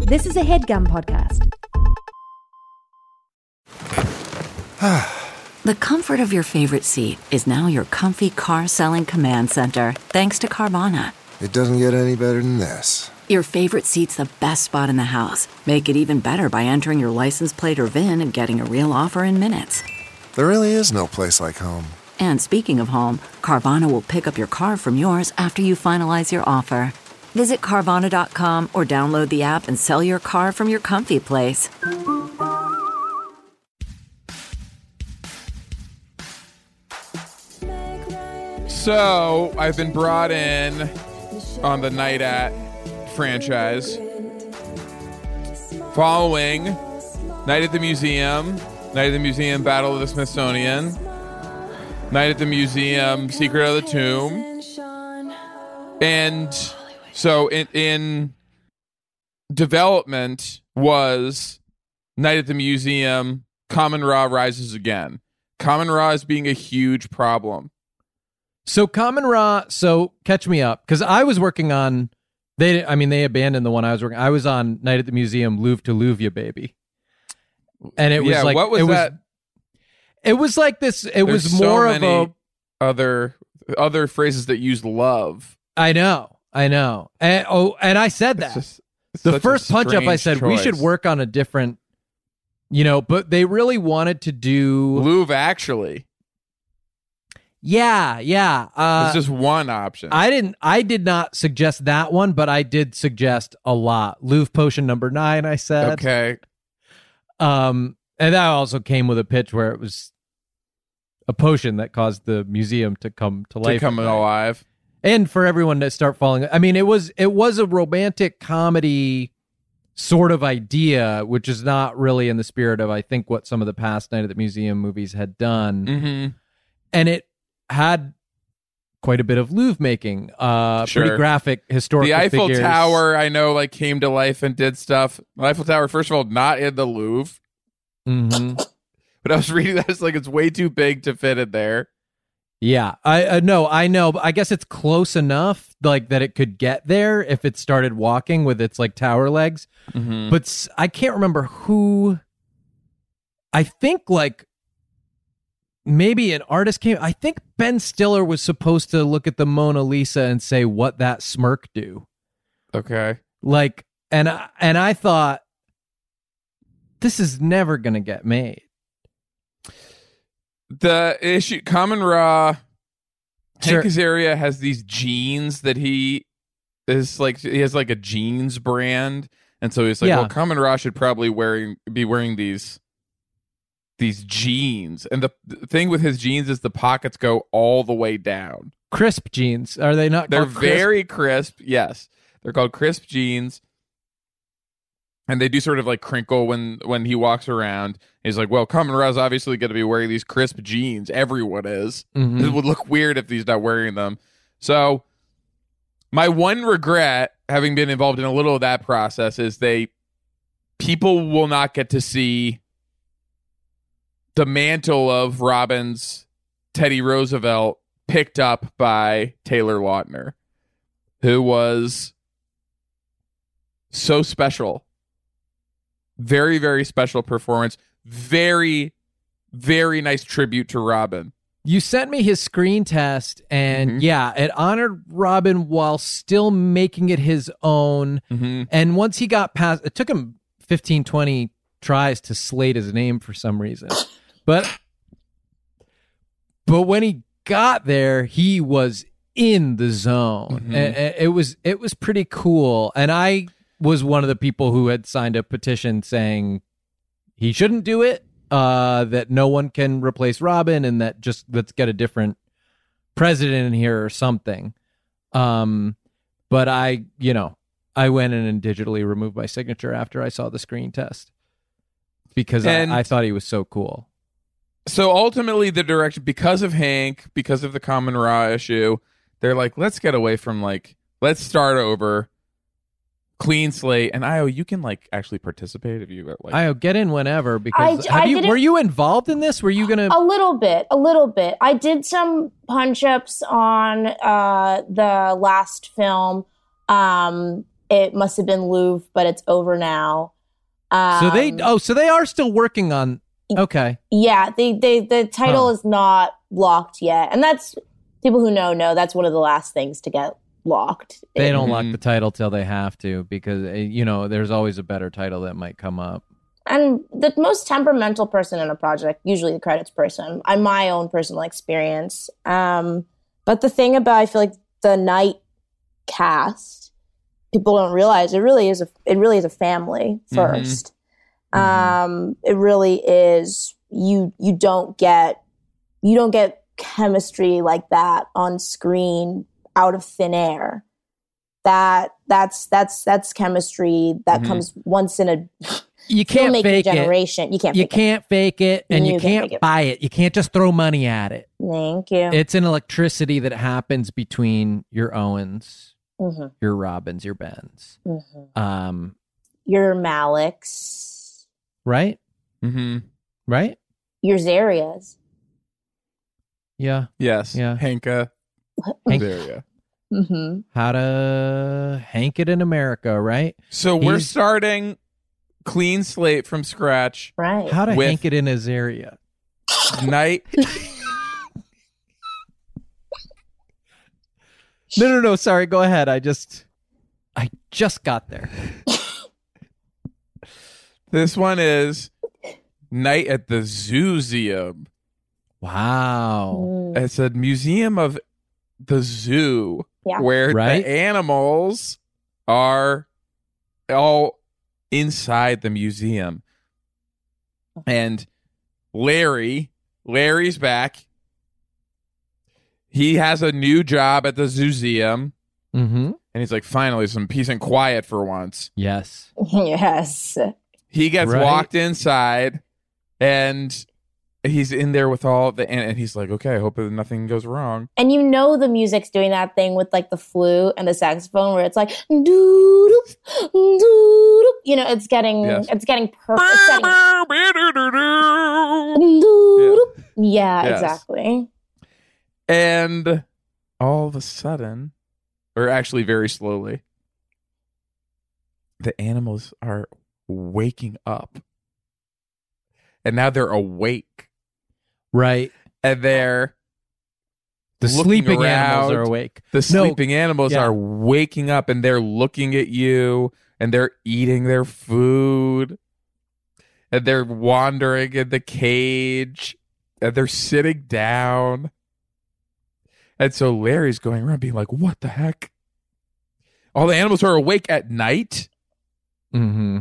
This is a HeadGum podcast. The comfort of your favorite seat is now your comfy car selling command center, thanks to Carvana. It doesn't get any better than this. Your favorite seat's the best spot in the house. Make it even better by entering your license plate or VIN and getting a real offer in minutes. There really is no place like home. And speaking of home, Carvana will pick up your car from yours after you finalize your offer. Visit Carvana.com or download the app and sell your car from your comfy place. So, I've been brought in on the Night At franchise following Night at the Museum, Battle of the Smithsonian, Night at the Museum, Secret of the Tomb. And so in development was Night at the Museum, Kamen Ra Rises Again. Kamen Ra is being a huge problem. So Kamen Ra, so catch me up, because I was working on, they abandoned the one I was working. I was on Night at the Museum, Louvre to Louvre, baby. And it was like, what was that? It was like this, There's was more so of many a... other phrases that use love. I know. And I said that. The first punch up, I said, we should work on a different, but they really wanted to do... Louvre, actually. Yeah. It's just one option. I did not suggest that one, but I did suggest a lot. Louvre Potion number 9, I said. Okay. And that also came with a pitch where it was a potion that caused the museum to come to life. To come alive. And for everyone to start falling. I mean, it was a romantic comedy sort of idea, which is not really in the spirit of, I think, what some of the past Night at the Museum movies had done. Mm-hmm. And it had quite a bit of Louvre making, pretty graphic historical The Eiffel figures. Tower, I know, came to life and did stuff. The Eiffel Tower, first of all, not in the Louvre. Mm-hmm. But I was reading that, it's way too big to fit in there. Yeah, I know, but I guess it's close enough, that it could get there if it started walking with its tower legs. Mm-hmm. But I can't remember who. I think maybe an artist came. I think Ben Stiller was supposed to look at the Mona Lisa and say, "What that smirk do?" Okay. And I thought, this is never gonna get made. The issue, Kamen Ra, Sure. Hank Azaria has these jeans that he is he has a jeans brand, and so he's well, Kamen Ra should probably be wearing these jeans, and the thing with his jeans is the pockets go all the way down. Crisp jeans, are they not? They're called very crisp. Yes, they're called crisp jeans. And they do sort of crinkle when he walks around. He's well, Kamen Ra's obviously going to be wearing these crisp jeans. Everyone is. Mm-hmm. It would look weird if he's not wearing them. So my one regret, having been involved in a little of that process, is people will not get to see the mantle of Robin's Teddy Roosevelt picked up by Taylor Lautner, who was so special. Very, very special performance. Very, very nice tribute to Robin. You sent me his screen test, and it honored Robin while still making it his own. Mm-hmm. And once he got past, it took him 15, 20 tries to slate his name for some reason. But when he got there, he was in the zone. Mm-hmm. And it was pretty cool. And I was one of the people who had signed a petition saying he shouldn't do it, that no one can replace Robin, and that just let's get a different president in here or something. But I went in and digitally removed my signature after I saw the screen test because I thought he was so cool. So ultimately the direction, because of Hank, because of the Kamen Ra issue, they're let's get away from let's start over. Clean slate. And Io, you can actually participate if you Io, get in whenever, because were you involved in this? Were you gonna a little bit? I did some punch ups on the last film, It must have been Louvre, but it's over now. So they are still working on. Okay. Yeah, the title is not locked yet, and that's people who know that's one of the last things to get locked. They don't lock the title till they have to, because there's always a better title that might come up. And the most temperamental person in a project, usually the credits person, my own personal experience. But the thing about, I feel like the Night cast, people don't realize it really is a family first. It really is. You don't get chemistry like that on screen out of thin air. That's chemistry that comes once in a you can't fake generation. It. You can't fake it, and you can't buy it. You can't just throw money at it. Thank you. It's an electricity that happens between your Owens, your Robins, your Bens, your Maliks, right? Right? Your Zarias. Yeah. Yes. Yeah. Hanka. Zaria. How to Hank it in America, right? So we're starting clean slate from scratch. Right. How to Hank it in Azaria. Night. No. Sorry. Go ahead. I just got there. This one is Night at the Zooseum. Wow. It's a museum of the zoo where the animals are all inside the museum. And Larry's back. He has a new job at the Zooseum. And he's like, finally, some peace and quiet for once. Yes. Yes. He gets walked inside, and he's in there with all and he's like, okay, I hope that nothing goes wrong. And the music's doing that thing with like the flute and the saxophone where it's like doo-doop, doo-doop. It's getting perfect. Yeah, exactly. And all of a sudden, or actually very slowly, the animals are waking up. And now they're awake. Right. And they're the sleeping animals are awake. The sleeping animals are waking up, and they're looking at you, and they're eating their food, and they're wandering in the cage, and they're sitting down. And so Larry's going around being like, what the heck? All the animals are awake at night? The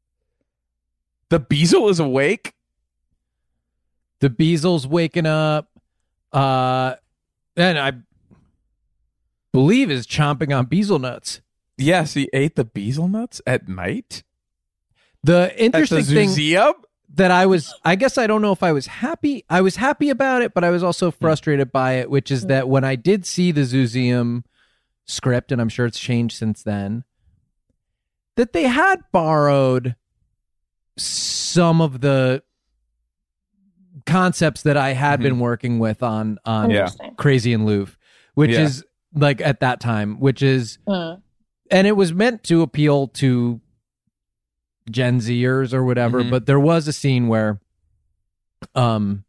Beazle is awake? The Beazle's waking up. And I believe is chomping on Beazle nuts. Yes, he ate the Beazle nuts at night? The interesting thing that I guess I don't know if I was happy. I was happy about it, but I was also frustrated by it, which is that when I did see the Zooseum script, and I'm sure it's changed since then, that they had borrowed some of the concepts that I had been working with on Crazy in Louvre, which is like at that time, which is, and it was meant to appeal to Gen Zers or whatever, but there was a scene where where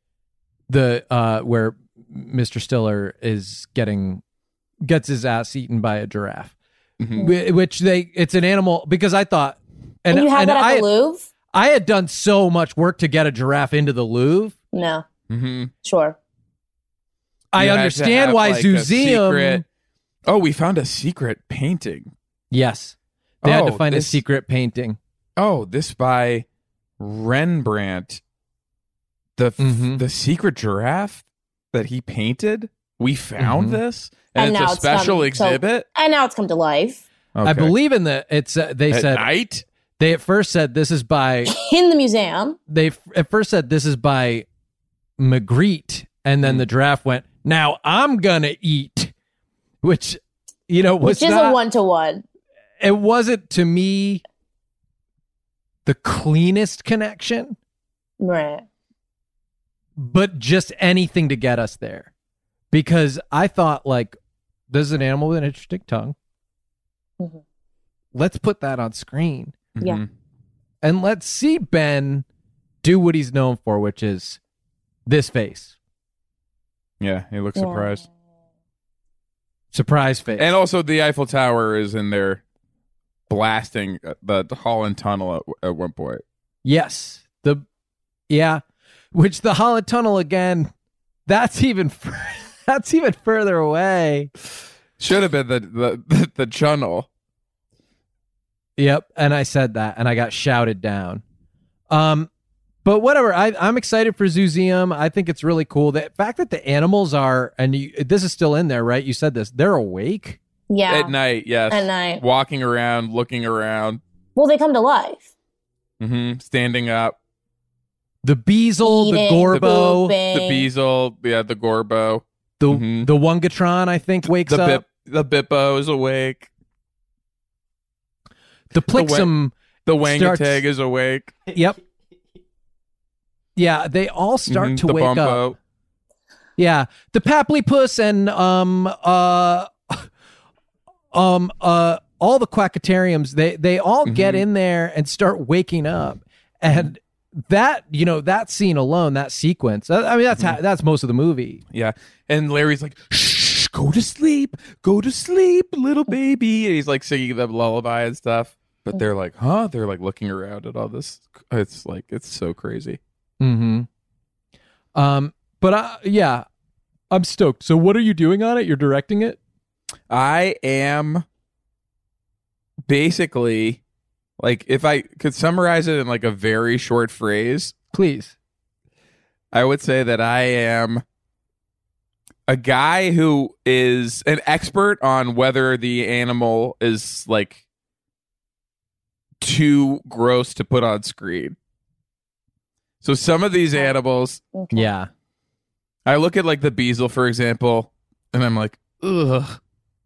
Mr. Stiller gets his ass eaten by a giraffe, which it's an animal, because I thought, and you had that at the Louvre? I had done so much work to get a giraffe into the Louvre. No. Sure. I understand why Zooseum. We found a secret painting. Yes. They had to find a secret painting. Oh, this by Rembrandt. The secret giraffe that he painted. We found this, and it's a special exhibit. And now it's come to life. Okay. I believe in the. They at said night. They at first said this is by in the museum. They at first said this is by Magritte, and then the giraffe went, "Now I'm gonna eat," which was a 1-to-1. It wasn't, to me, the cleanest connection, right? But just anything to get us there, because I thought, like, this is an animal with an interesting tongue. let's put that on screen. Yeah. Mhm. And let's see Ben do what he's known for, which is this face. Yeah, he looks Yeah. surprised. Surprise face. And also, the Eiffel Tower is in there blasting the Holland Tunnel at one point. Yes. Which the Holland Tunnel again, that's even further away. Should have been the channel. Yep, and I said that, and I got shouted down. But whatever, I'm excited for Zoozeum. I think it's really cool. The fact that the animals are, and this is still in there, right? You said this. They're awake. Yeah. At night, yes. At night. Walking around, looking around, Well, they come to life. standing up. The Beazle, the Eating, Gorbo, pooping. The Beazle, the Gorbo. the Mhm. the Wungatron, I think, wakes up. The Bippo is awake. The Plixum. The Starts- Wangateg is awake. Yep. Yeah, they all start to the wake Bumpo. up. Yeah, the Papleypuss and all the Quackatariums, they all get in there and start waking up, and that that scene alone, that sequence. I mean, that's most of the movie. Yeah. And Larry's like, shh, go to sleep, little baby. And he's like singing the lullaby and stuff. But they're like, huh? They're like looking around at all this. It's like, it's so crazy. Mm-hmm. But yeah, I'm stoked. So what are you doing on it? You're directing it? I am basically, like, if I could summarize it in like a very short phrase, Please. I would say that I am a guy who is an expert on whether the animal is like too gross to put on screen. So some of these animals, Okay. Yeah. I look at like the Beazle, for example, and I'm like, ugh.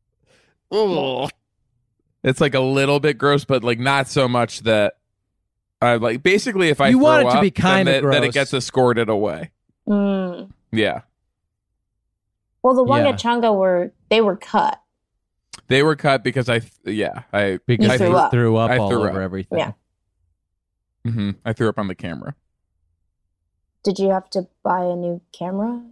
It's like a little bit gross, but like not so much that I like. Basically, if I You throw want it to up, be kinda then gross. it gets escorted away. Mm. Yeah, Well, the Yeah. Wungachunga were cut. they were cut because Because You I threw up. threw up I all threw over up. everything. Yeah. I threw up on the camera. Did you have to buy a new camera?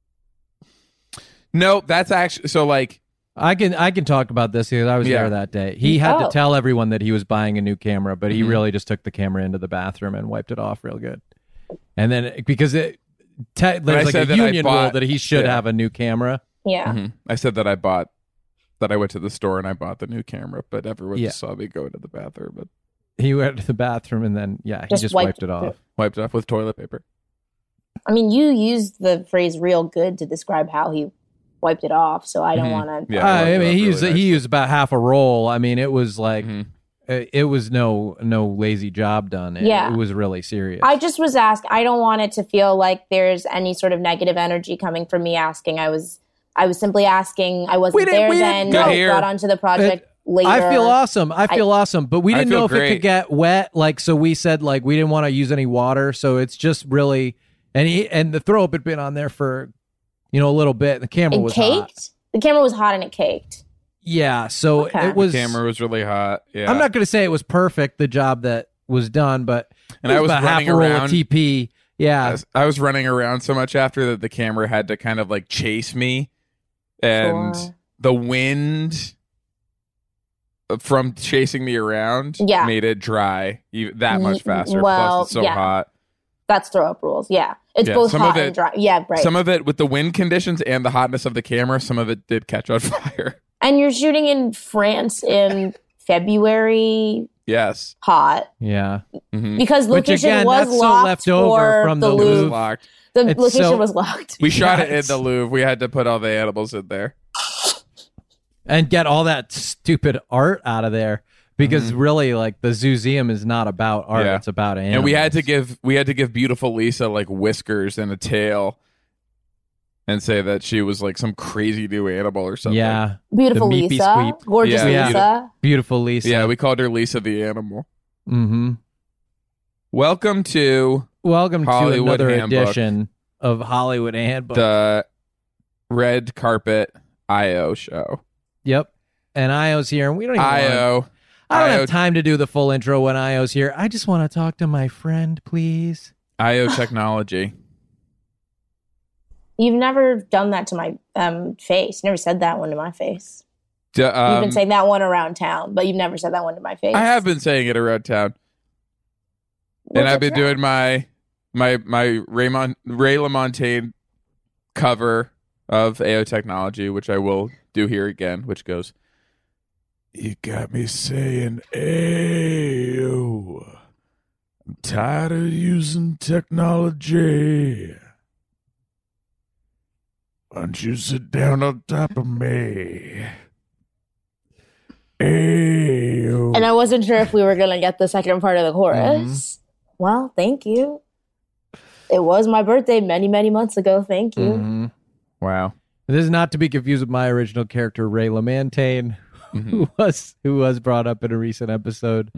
No, that's actually so. Like, I can talk about this because I was Yeah. there that day. He had to Oh. tell everyone that he was buying a new camera, but he Mhm. really just took the camera into the bathroom and wiped it off real good. And then because I there's like a said that I union rule bought- that he should yeah. have a new camera. Yeah. I said that I went to the store and I bought the new camera, but everyone Yeah. just saw me go to the bathroom, but He went to the bathroom and then he Just just wiped wiped it off. wiped it off with toilet paper. I mean, you used the phrase "real good" to describe how he wiped it off, so I don't Mhm. want to. Yeah, I wiped I it mean, off he really used nicely. he used about half a roll. I mean, it was like Mhm. it was no lazy job done. Yeah. It was really serious. I just was asked. I don't want it to feel like there's any sort of negative energy coming from me asking. I was simply asking. I wasn't there then. Good I here. brought onto the project later. I feel awesome. I feel awesome, but we I didn't feel know if it great. could get wet. Like, so we said like we didn't want to use any water. So it's just really, and the throw up had been on there for, a little bit. The camera It was caked. hot. The camera was hot and it caked. Yeah. So Okay. it was. The camera was really hot. Yeah, I'm not going to say it was perfect, the job that was done, but And it I was about half running a roll around. of TP. Yeah. I was running around so much after that the camera had to kind of like chase me, and Sure. the wind from chasing me around Yeah. made it dry that much faster. well, Plus, it's so yeah. hot. That's throw up rules. Yeah, it's Yeah, both some hot of and it- dry. Yeah, right. Some of it with the wind conditions and the hotness of the camera, some of it did catch on fire. And you're shooting in France in February, Yes. hot, Yeah. Mhm. because Which, location again, was that's so locked left over for from the the It was Louvre. locked. The It's location so- was locked. We shot it in Yes. the Louvre. We had to put all the animals in there. And get all that stupid art out of there. Because really, like, the Zoozeum is not about art; Yeah. it's about animals. And we had to give beautiful Lisa like whiskers and a tail, and say that she was like some crazy new animal or something. yeah, Beautiful The meepy Lisa, squeep. gorgeous Yeah. Lisa. beautiful Lisa. Yeah, we called her Lisa the animal. Mm-hmm. Welcome to Welcome Hollywood to another Handbook. edition of Hollywood Handbook. the Red Carpet IO show. Yep. And Io's here, and we don't even. IO. I don't have time to do the full intro when Io's here. I just want to talk to my friend, please. IO Technology. You've never done that to my face. You never said that one to my face. You've been saying that one around town, but you've never said that one to my face. I have been saying it around town. And I've been doing my Ray LaMontagne cover of AO Technology, which I will do here again, which goes, "You got me saying AO. I'm tired of using technology. Why don't you sit down on top of me? Ayo." And I wasn't sure if we were going to get the second part of the chorus. Mm-hmm. Well, thank you. It was my birthday many, many months ago. Thank you. Mm-hmm. Wow. This is not to be confused with my original character, Ray LaMontagne, who was brought up in a recent episode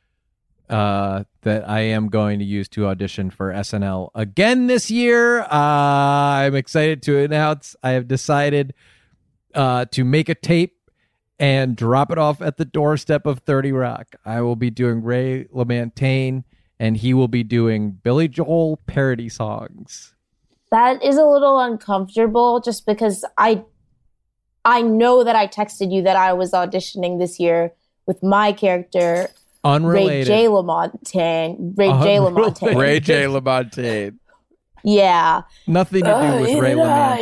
that I am going to use to audition for SNL again this year. I'm excited to announce I have decided to make a tape and drop it off at the doorstep of 30 Rock. I will be doing Ray LaMontagne, and he will be doing Billy Joel parody songs. That is a little uncomfortable just because I know that I texted you that I was auditioning this year with my character, Unrelated. Ray J. LaMontagne. Ray J. LaMontagne. Yeah. Nothing to do with Ray LaMontagne.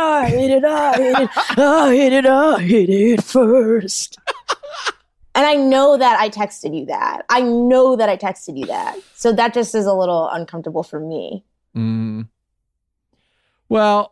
Hit it first. And I know that I texted you that. So that just is a little uncomfortable for me. Well,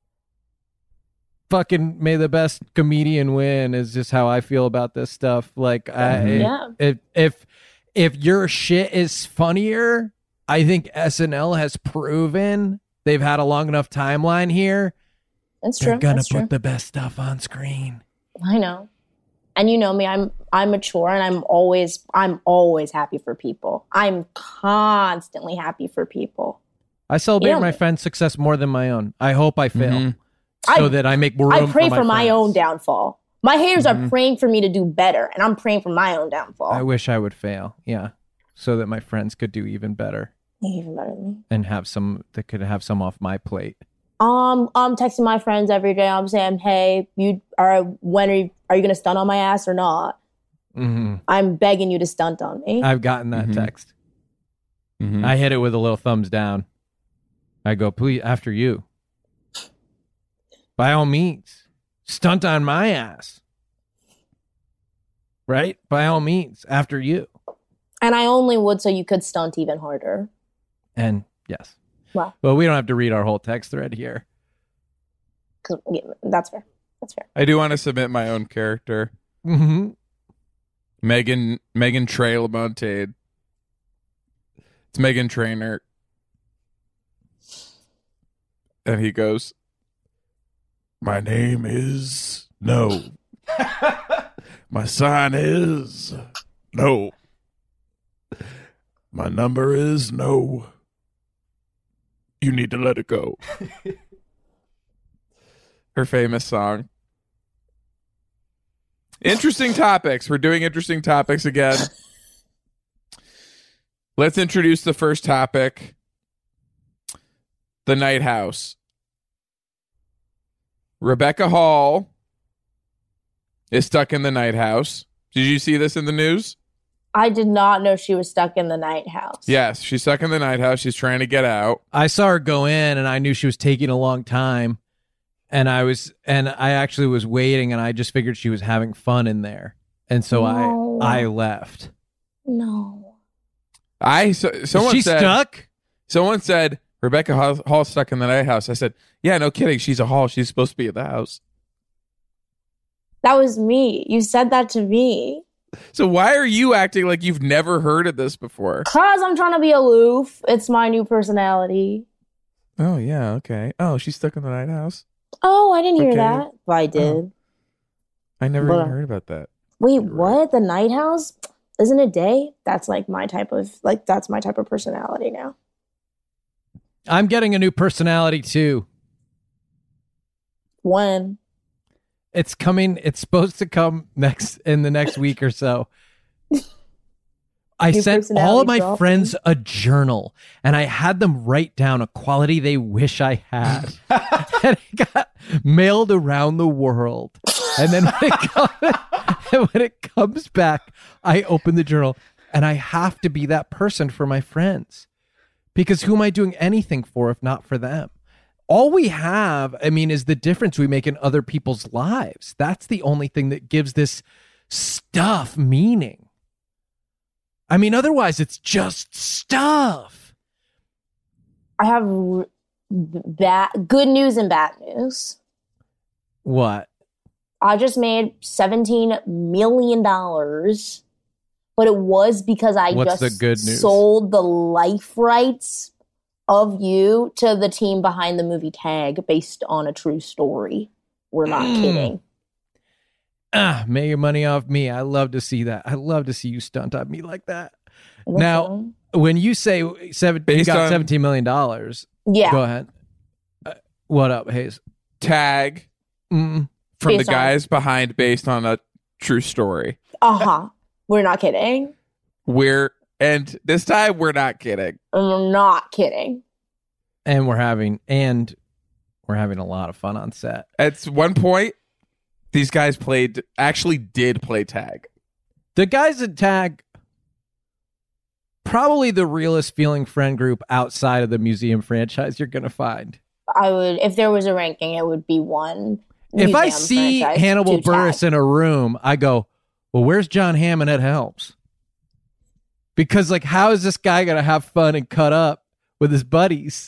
fucking may the best comedian win is just how I feel about this stuff. Like, if your shit is funnier, I think SNL has proven they've had a long enough timeline here. That's true. They're gonna put the best stuff on screen. I know. And you know me, I'm mature and I'm always happy for people. I'm constantly happy for people. I celebrate my friend's success more than my own. I hope I fail so that I make room for my friends. I pray for my own downfall. My haters are praying for me to do better, and I'm praying for my own downfall. I wish I would fail, yeah, so that my friends could do even better. Even better than me. And have some, that could have some off my plate. I'm texting my friends every day. I'm saying, hey, are you going to stunt on my ass or not? I'm begging you to stunt on me. I've gotten that text. I hit it with a little thumbs down. I go, please, after you. By all means, stunt on my ass. Right? By all means, after you. And I only would so you could stunt even harder. And yes. Well, we don't have to read our whole text thread here. That's fair. I do want to submit my own character. Megan Trey LaMontagne. It's Megan Trainor. And he goes, "My name is no. My sign is no. My number is no. You need to let it go." Her famous song. Interesting topics. We're doing interesting topics again. Let's introduce the first topic. The Night House. Rebecca Hall is stuck in the Night House. Did you see this in the news? I did not know she was stuck in the Night House. Yes, she's stuck in the Night House. She's trying to get out. I saw her go in and I knew she was taking a long time. And I actually was waiting and I just figured she was having fun in there. And so I left. No. Someone said, stuck? Someone said, Rebecca Hall's stuck in the Night House. I said, yeah, no kidding. She's a Hall. She's supposed to be at the house. That was me. You said that to me. So why are you acting like you've never heard of this before? Because I'm trying to be aloof. It's my new personality. Oh, yeah. Okay. Oh, she's stuck in the Night House? Oh, I didn't hear that. But I did. Oh. I never even heard about that. Wait, what? The Night House? Isn't it day? That's like my type of personality now. I'm getting a new personality too. When? It's coming. It's supposed to come in the next week or so. I Your sent all of personality my softened. friends a journal, and I had them write down a quality they wish I had. And it got mailed around the world. And then when it comes back, I open the journal, and I have to be that person for my friends. Because who am I doing anything for if not for them? All we have, I mean, is the difference we make in other people's lives. That's the only thing that gives this stuff meaning. I mean, otherwise it's just stuff. I have good news and bad news. What? I just made $17 million, but it was because I What's just the good news? sold the life rights of you to the team behind the movie Tag based on a true story. We're not kidding. Make your money off me. I love to see that. I love to see you stunt on me like that. Listen. Now, when you say you Based got on- $17 million, Yeah. go ahead. What up, Hayes? Tag Mm. from the Based on- guys behind based on a true story. Uh-huh. We're not kidding. And this time we're not kidding. I'm not kidding. And we're having a lot of fun on set. At one point, these guys actually did play tag. The guys at Tag, probably the realest feeling friend group outside of the museum franchise you're going to find. I would, if there was a ranking, it would be one. If I museum see franchise, Hannibal 2 Buress Tag. in a room, I go, well, where's John Hamm and Ed Helms? Because, like, how is this guy going to have fun and cut up with his buddies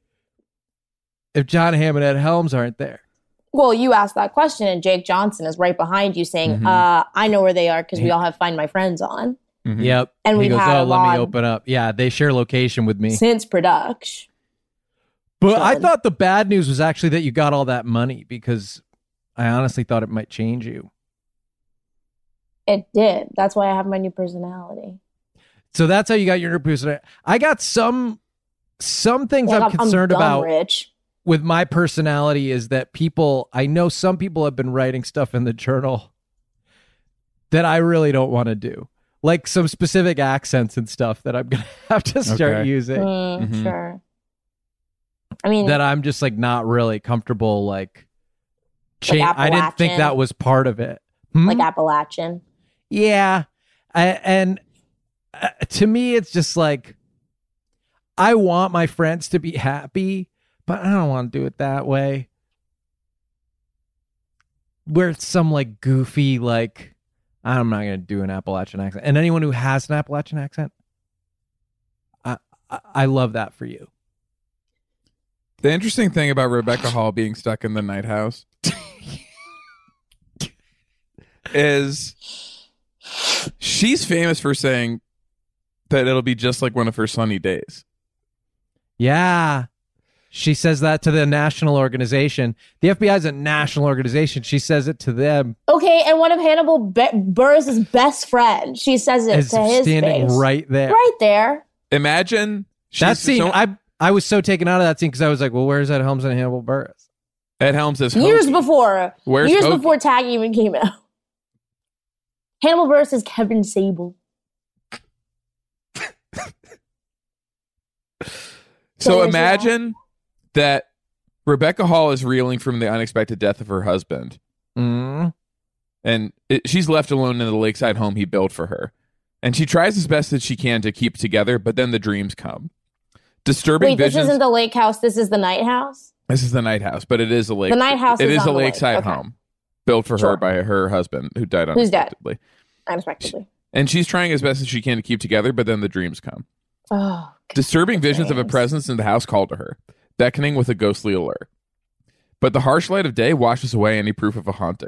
if John Hamm and Ed Helms aren't there? Well, you asked that question, and Jake Johnson is right behind you saying, Mhm. I know where they are because we all have Find My Friends on Mhm. Yep. And he we've goes, had a let lot- me open up. Yeah, they share location with me. since production. But I Chilling. thought the bad news was actually that you got all that money, because I honestly thought it might change you. It did. That's why I have my new personality. So that's how you got your new personality. I got some things Yeah, I'm concerned dumb about Rich. with my personality is that I know some people have been writing stuff in the journal that I really don't want to do. Like some specific accents and stuff that I'm going to have to start Okay. using Mhm. Sure. I mean, that I'm just like not really comfortable like I didn't think Appalachian. that was part of it. Hmm? like Appalachian. Yeah. And to me, it's just like, I want my friends to be happy, but I don't want to do it that way. Where it's some like goofy, like, I'm not going to do an Appalachian accent. And anyone who has an Appalachian accent, I love that for you. The interesting thing about Rebecca Hall being stuck in the night house is she's famous for saying that it'll be just like one of her sunny days. Yeah. She says that to the national organization. The FBI is a national organization. She says it to them Okay, and one of Hannibal Buress's best friends. She says it as to his standing face. right there. Right there. Imagine That she's scene, so- I was so taken out of that scene because I was like, well, where's Ed Helms and Hannibal Buress? Ed Helms is Years Hokey. before. Where's years Hokey? before Tag even came out. Hannibal Buress is Kevin Sable. So there's imagine that Rebecca Hall is reeling from the unexpected death of her husband, Mm. and she's left alone in the lakeside home he built for her. And she tries as best that she can to keep together, but then the dreams come. Disturbing Wait, this visions. isn't the lake house. This is the night house? This is the night house, but it is a lake. The night house It is is on a the lake. lakeside Okay. home built for her Sure. by her husband, who died Who's dead? unexpectedly. Unexpectedly. And she's trying as best as she can to keep together, but then the dreams come. Oh, Disturbing visions of a dreams. presence in the house call to her, beckoning with a ghostly allure. But the harsh light of day washes away any proof of a haunting.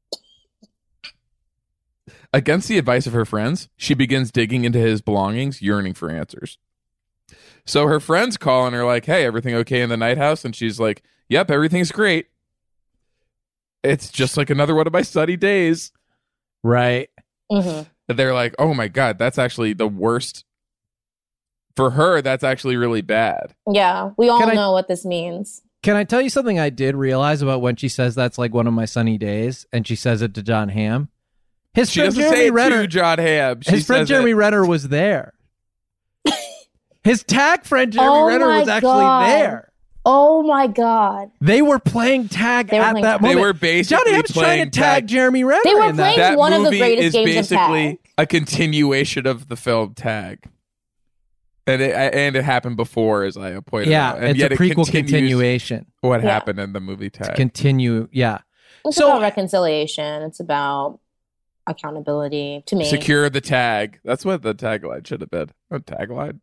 Against the advice of her friends, she begins digging into his belongings, yearning for answers. So her friends call and are like, hey, everything okay in the night house? And she's like, yep, everything's great. It's just like another one of my sunny days. Right. mhm. They're like, oh my God, that's actually the worst. For her, that's actually really bad. Yeah, we all Can I- know what this means. Can I tell you something I did realize about when she says that's like one of my sunny days and she says it to John Hamm? His She friend doesn't Jeremy say it Renner. to John Hamm. She His friend says Jeremy it. Renner was there. His tag friend Jeremy Renner was my actually God. there. Oh my God. They were playing tag They were at playing that tag. moment. They were basically Johnny Hamm's trying playing to tag tag. Jeremy Renner. They were in that. playing That one of the movie greatest is games of basically tag. a continuation of the film Tag. And it happened before, as I pointed out. And it's yet a it prequel continues continuation. what Yeah. happened in the movie Tag. Continue, yeah. It's So- about reconciliation. It's about accountability to me. Secure the tag. That's what the tagline should have been. A tagline.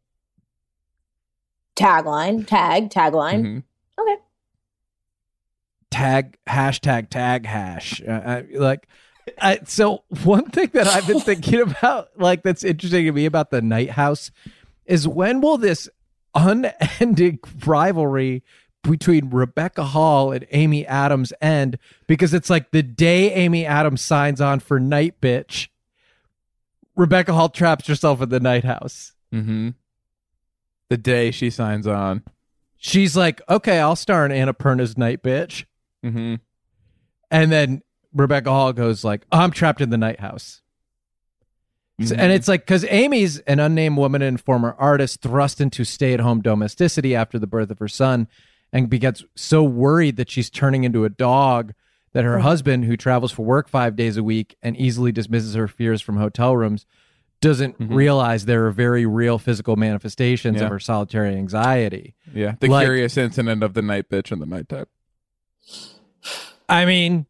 Tagline. Tagline. Mhm. Okay. Tag hash. So one thing that I've been thinking about, like that's interesting to me about the Night House, is when will this unending rivalry between Rebecca Hall and Amy Adams end? Because it's like the day Amy Adams signs on for Night Bitch, Rebecca Hall traps herself in the Night House. Mm-hmm. The day she signs on. She's like, okay, I'll star in Annapurna's Night Bitch. Mm-hmm. And then Rebecca Hall goes like, oh, I'm trapped in the Night House. So- Mm-hmm. and it's like, because Amy's an unnamed woman and former artist thrust into stay-at-home domesticity after the birth of her son and gets so worried that she's turning into a dog that her husband, who travels for work 5 days a week and easily dismisses her fears from hotel rooms, doesn't realize there are very real physical manifestations Yeah. of her solitary anxiety. Yeah. The Like- curious incident of the night bitch in the nighttime. I mean,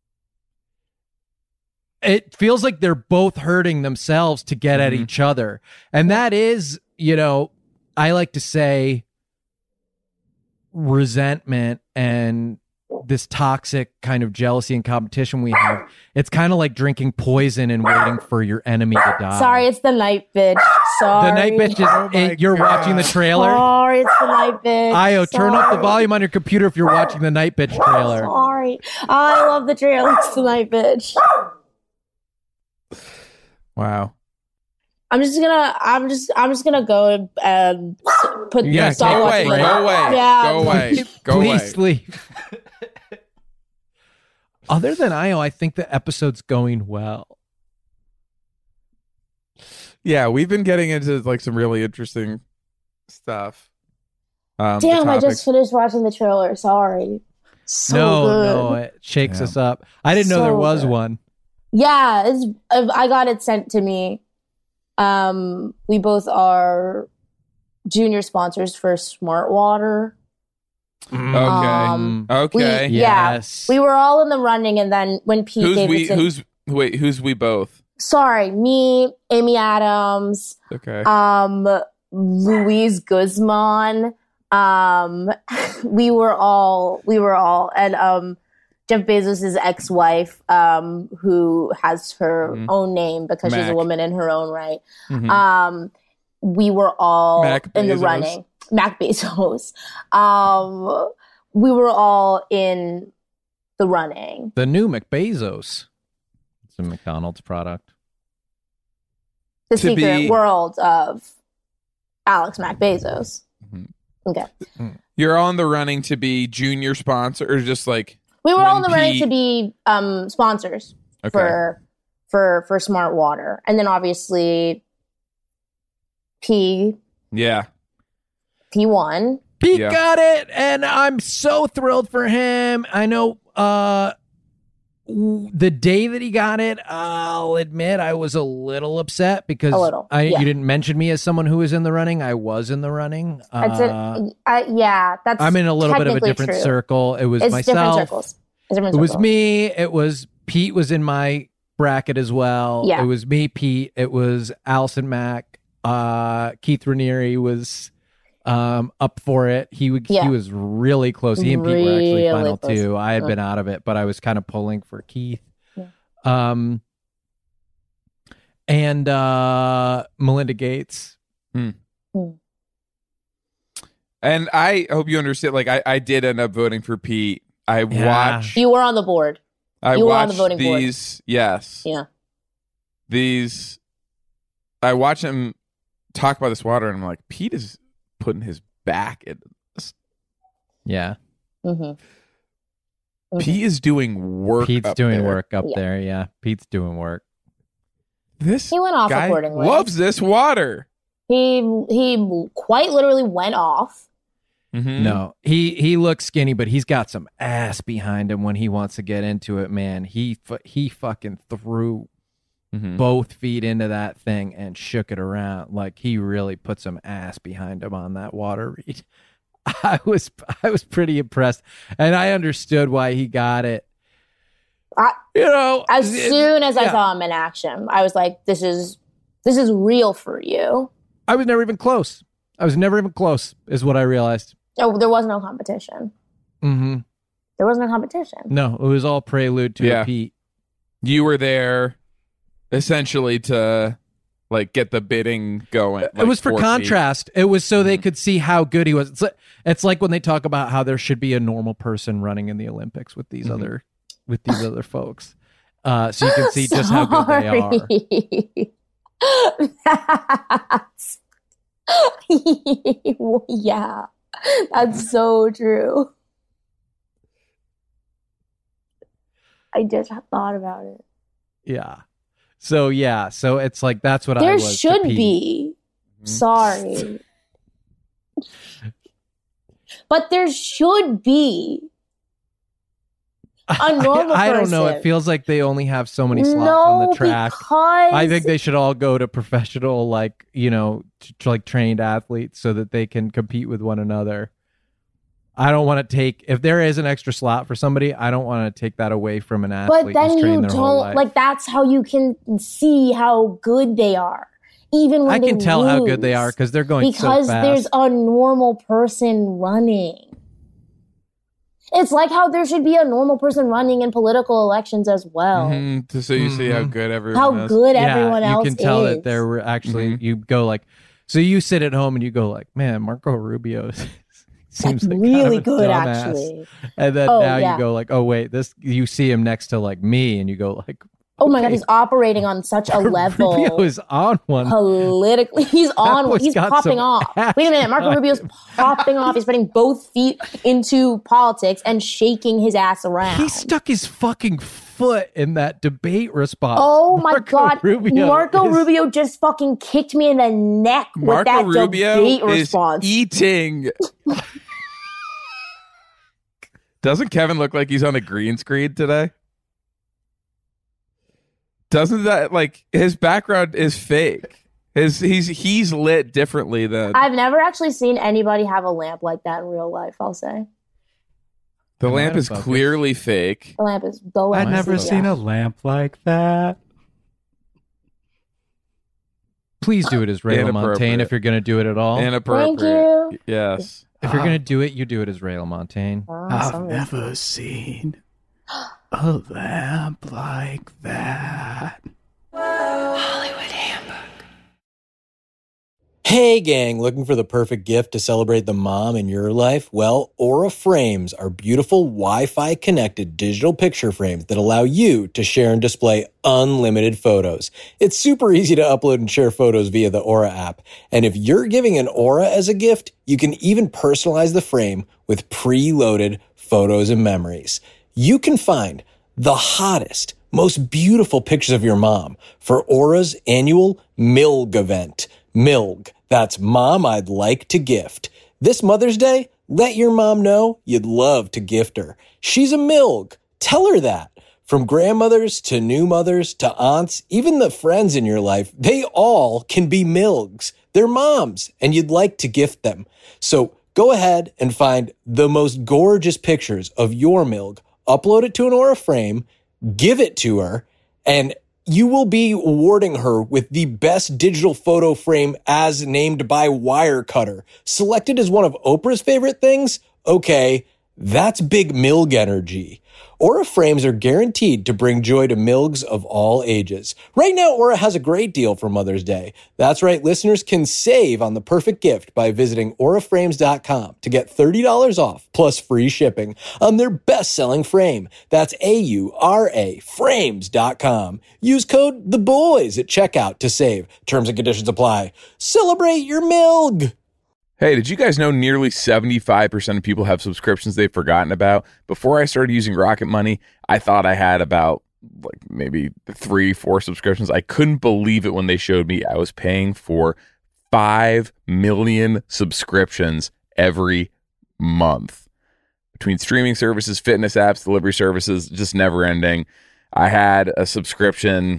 it feels like they're both hurting themselves to get at each other. And that is, I like to say resentment and this toxic kind of jealousy and competition we have. It's kind of like drinking poison and waiting for your enemy to die. Sorry, it's the Night Bitch. Sorry. The Night Bitch is, my you're God. watching the trailer. Sorry, it's the Night Bitch. Io, turn up the Sorry. volume on your computer if you're watching the Night Bitch trailer. Sorry. I love the trailer. It's the Night Bitch. Wow. I'm just gonna go and put Yeah, stop Go watching away. it. Go away. Yeah. Go away. Go away. Please leave. Other than Io, I think the episode's going well. Yeah, we've been getting into like some really interesting stuff. The Damn, I topics. just finished watching the trailer. Sorry. So good. No, it shakes Yeah. us up. I didn't know So there was good. one. Yeah, I got it sent to me. We both are junior sponsors for Smart Water. Okay. Um, Okay. Yes. We were all in the running, and then when Pete Who's we? Davidson, Who's we both? sorry, me, Amy Adams, Okay. Luis Guzman, we were all, and Jeff Bezos' ex-wife, who has her own name because she's a Mac. woman in her own right. Mhm. We were all Mac in the Bezos. running. Mac Bezos. We were all in the running. The new McBezos. It's a McDonald's product. The To secret be- world of Alex Mac Bezos. Mhm. Okay. You're on the running to be junior sponsor, or just like We were all in the When running Pete- to be sponsors okay. for Smart Water. And then obviously P Yeah. won. Pete Yeah. got it, and I'm so thrilled for him. I know the day that he got it, I'll admit I was a little upset because A little, yeah. you didn't mention me as someone who was in the running. I was in the running. Yeah, that's I'm in a little bit of a technically different true. circle. It was It's different myself. circles. It's different It was circles. me. It was Pete was in my bracket as well. Yeah. It was me, Pete. It was Allison Mack. Keith Raniere was up for it. He Yeah. was really close. He and Pete were actually Really final close. two. I had Yeah. been out of it, but I was kind of pulling for Keith. Yeah. And Melinda Gates. And I hope you understand. Like I did end up voting for Pete. I Yeah. watched. You were on the board. I you were on watched the voting board. these. Yes. Yeah. These. I watched him talk about this water, and I'm like, Pete is putting his back into this. Yeah. Mm-hmm. Pete is doing work. Pete's up doing there. work up Yeah. there. Yeah. Pete's doing work. This He went off guy accordingly. loves this water. He quite literally went off. Mm-hmm. No, he looks skinny, but he's got some ass behind him when he wants to get into it, man. He fucking threw both feet into that thing and shook it around. Like, he really put some ass behind him on that water read. I was pretty impressed, and I understood why he got it. As soon as I saw him in action, I was like, this is real for you. I was never even close. Is what I realized. Oh, there was no competition. Mm-hmm. There was no competition. No, it was all prelude to a Pete. You were there essentially to like get the bidding going. It was for contrast. It was so they could see how good he was. It's like when they talk about how there should be a normal person running in the Olympics with these other folks, so you can see just how good they are. Yeah, that's so true. I just thought about it. Yeah. So it's like that's what there I was. Should be. Sorry. But there should be a normal I don't know. person. It feels like they only have so many slots on the track. Because I think they should all go to professional, like, like trained athletes so that they can compete with one another. I don't want to take, if there is an extra slot for somebody, I don't want to take that away from an athlete. But then who's trained you their whole life. don't, like, that's how you can see how good they are. Even when I can tell how good they lose. are because they're going so fast. Because there's a normal person running. It's like how there should be a normal person running in political elections as well. So you see how good everyone How is. good everyone else you can tell is. that there were actually, you go like, so you sit at home and you go like, man, Marco Rubio seems That's like really kind of a good, dumbass. actually. And then Oh, now yeah. you go like, oh wait, this, you see him next to like me and you go like, Oh my God, he's operating on such a level. Rubio is on one. Politically, he's on. boy's He's got popping some off. ass Wait a minute, Marco Rubio's popping off. He's putting both feet into politics and shaking his ass around. He stuck his fucking foot in that debate response. Oh my Marco God, Marco is- Rubio just fucking kicked me in the neck with Marco that Rubio debate is response. eating. Doesn't Kevin look like he's on a green screen today? Doesn't that, like, his background is fake? He's lit differently than I've never actually seen anybody have a lamp like that in real life. I'll say the I'm lamp out of is focus. clearly fake. the lamp is the lamp. I've never is- seen a lamp like that. Please do it as Ray Inappropriate. LaMontagne if you're going to do it at all. Inappropriate. Thank you. Yes. If you're going to do it, you do it as Ray LaMontagne. I've Awesome. never seen a lamp like that. Hey gang, looking for the perfect gift to celebrate the mom in your life? Well, Aura Frames are beautiful Wi-Fi connected digital picture frames that allow you to share and display unlimited photos. It's super easy to upload and share photos via the Aura app. And if you're giving an Aura as a gift, you can even personalize the frame with preloaded photos and memories. You can find the hottest, most beautiful pictures of your mom for Aura's annual MILG event. MILG. That's Mom I'd Like to Gift. This Mother's Day, let your mom know you'd love to gift her. She's a MILG. Tell her that. From grandmothers to new mothers to aunts, even the friends in your life, they all can be MILGs. They're moms, and you'd like to gift them. So go ahead and find the most gorgeous pictures of your MILG, upload it to an Aura frame, give it to her, and you will be awarding her with the best digital photo frame as named by Wirecutter. Selected as one of Oprah's favorite things? Okay, that's big MILG energy. Aura frames are guaranteed to bring joy to MILGs of all ages. Right now, Aura has a great deal for Mother's Day. That's right, listeners can save on the perfect gift by visiting auraframes.com to get $30 off plus free shipping on their best-selling frame. That's AURA frames.com. Use code THEBOYS at checkout to save. Terms and conditions apply. Celebrate your MILG! Hey, did you guys know nearly 75% of people have subscriptions they've forgotten about? Before I started using Rocket Money, I thought I had about like maybe 3-4 subscriptions. I couldn't believe it when they showed me I was paying for 5 million subscriptions every month between streaming services, fitness apps, delivery services, just never ending. I had a subscription.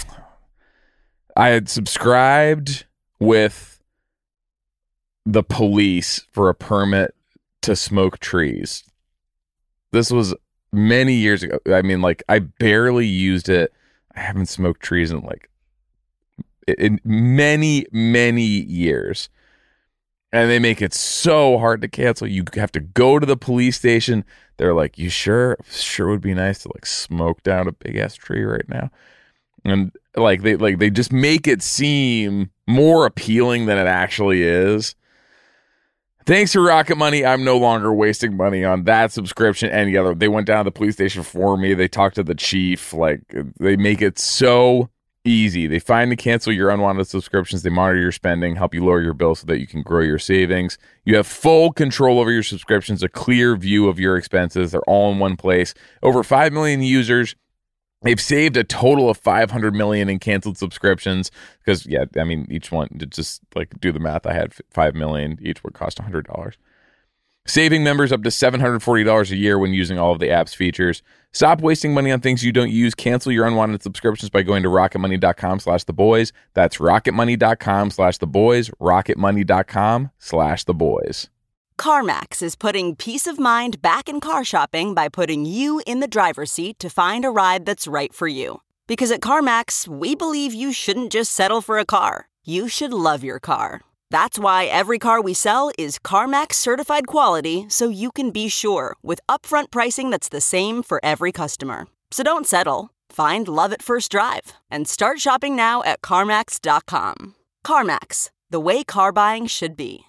I had subscribed with the police for a permit to smoke trees. This was many years ago. I mean, like, I barely used it. I haven't smoked trees in many, many years. And they make it so hard to cancel. You have to go to the police station. They're like, you sure? Sure would be nice to like smoke down a big ass tree right now. And they just make it seem more appealing than it actually is. Thanks to Rocket Money, I'm no longer wasting money on that subscription. Any other, they went down to the police station for me. They talked to the chief. Like, they make it so easy. They find and cancel your unwanted subscriptions. They monitor your spending, help you lower your bill so that you can grow your savings. You have full control over your subscriptions, a clear view of your expenses. They're all in one place. Over 5 million users. They've saved a total of $500 million in canceled subscriptions because, yeah, I mean, each one, to just like do the math, I had 5 million. Each would cost $100. Saving members up to $740 a year when using all of the app's features. Stop wasting money on things you don't use. Cancel your unwanted subscriptions by going to rocketmoney.com/theboys. That's rocketmoney.com/theboys. rocketmoney.com/theboys. CarMax is putting peace of mind back in car shopping by putting you in the driver's seat to find a ride that's right for you. Because at CarMax, we believe you shouldn't just settle for a car. You should love your car. That's why every car we sell is CarMax certified quality, so you can be sure with upfront pricing that's the same for every customer. So don't settle. Find love at first drive and start shopping now at CarMax.com. CarMax, the way car buying should be.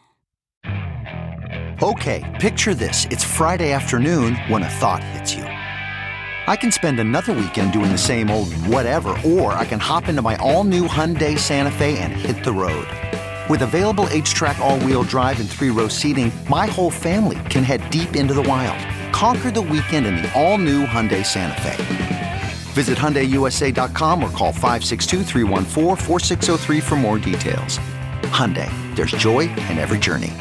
Okay, picture this. It's Friday afternoon when a thought hits you. I can spend another weekend doing the same old whatever, or I can hop into my all-new Hyundai Santa Fe and hit the road. With available H-Track all-wheel drive and 3-row seating, my whole family can head deep into the wild. Conquer the weekend in the all-new Hyundai Santa Fe. Visit HyundaiUSA.com or call 562-314-4603 for more details. Hyundai, there's joy in every journey.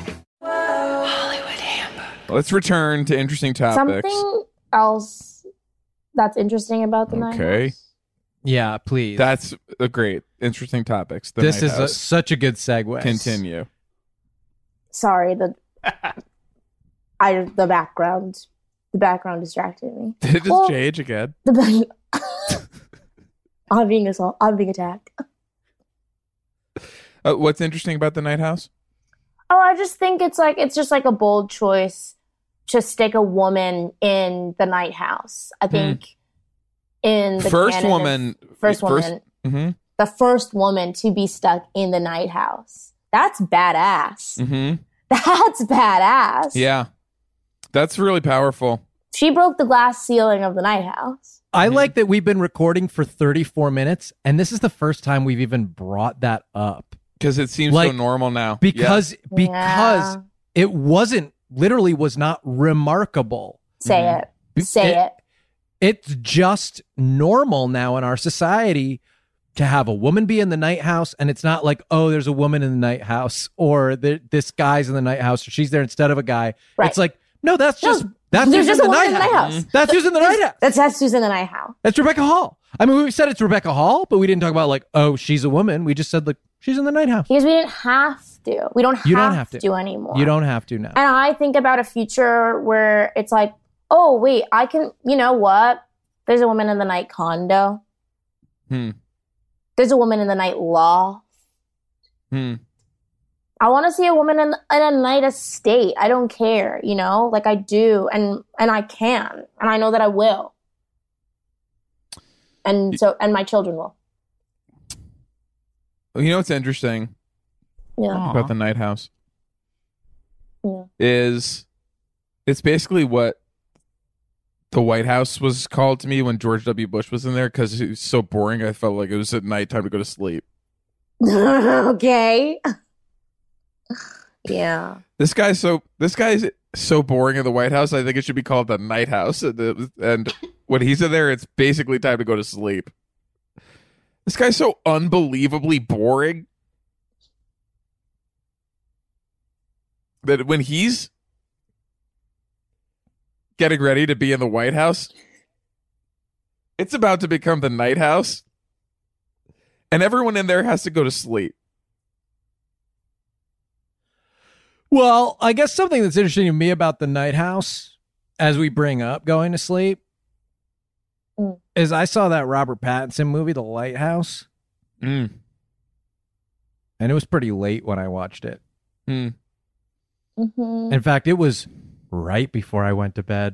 Let's return to interesting topics. Something else that's interesting about the night house. Yeah, please. That's a great, interesting topics. This is such a good segue. Continue. Sorry, the background distracted me. Did it just change again? I'm being attacked. What's interesting about the Night House? Oh, I just think it's just like a bold choice to stick a woman in the Night House. I think in the first woman, the first woman to be stuck in the Night House. That's badass. Mm-hmm. That's badass. Yeah, that's really powerful. She broke the glass ceiling of the Night House. I like that we've been recording for 34 minutes, and this is the first time we've even brought that up. Because it seems so normal now. Because it was not remarkable. Say it. It's just normal now in our society to have a woman be in the Night House, and it's not like, oh, there's a woman in the Night House, or this guy's in the Night House, or she's there instead of a guy. Right. It's like, no, that's who's in the Night House. That's who's in the Night House. That's who's in the Night House. That's Rebecca Hall. I mean, we said it's Rebecca Hall, but we didn't talk about like, oh, she's a woman. We just said like, she's in the Night House. Because we didn't have to. We don't have to anymore. You don't have to now. And I think about a future where it's like, oh, wait, I can, you know what? There's a woman in the night condo. There's a woman in the night law. I want to see a woman in a night estate. I don't care, like I do. And I can. And I know that I will. And my children will. You know what's interesting about the Night House? Yeah. Is it's basically what the White House was called to me when George W. Bush was in there, because it was so boring. I felt like it was at night, time to go to sleep. Okay. Yeah. This guy's so boring in the White House. I think it should be called the Night House. And when he's in there, it's basically time to go to sleep. This guy's so unbelievably boring that when he's getting ready to be in the White House, it's about to become the Night House, and everyone in there has to go to sleep. Well, I guess something that's interesting to me about the Night House, as we bring up going to sleep, is I saw that Robert Pattinson movie, The Lighthouse, and it was pretty late when I watched it. Mm-hmm. In fact, it was right before I went to bed.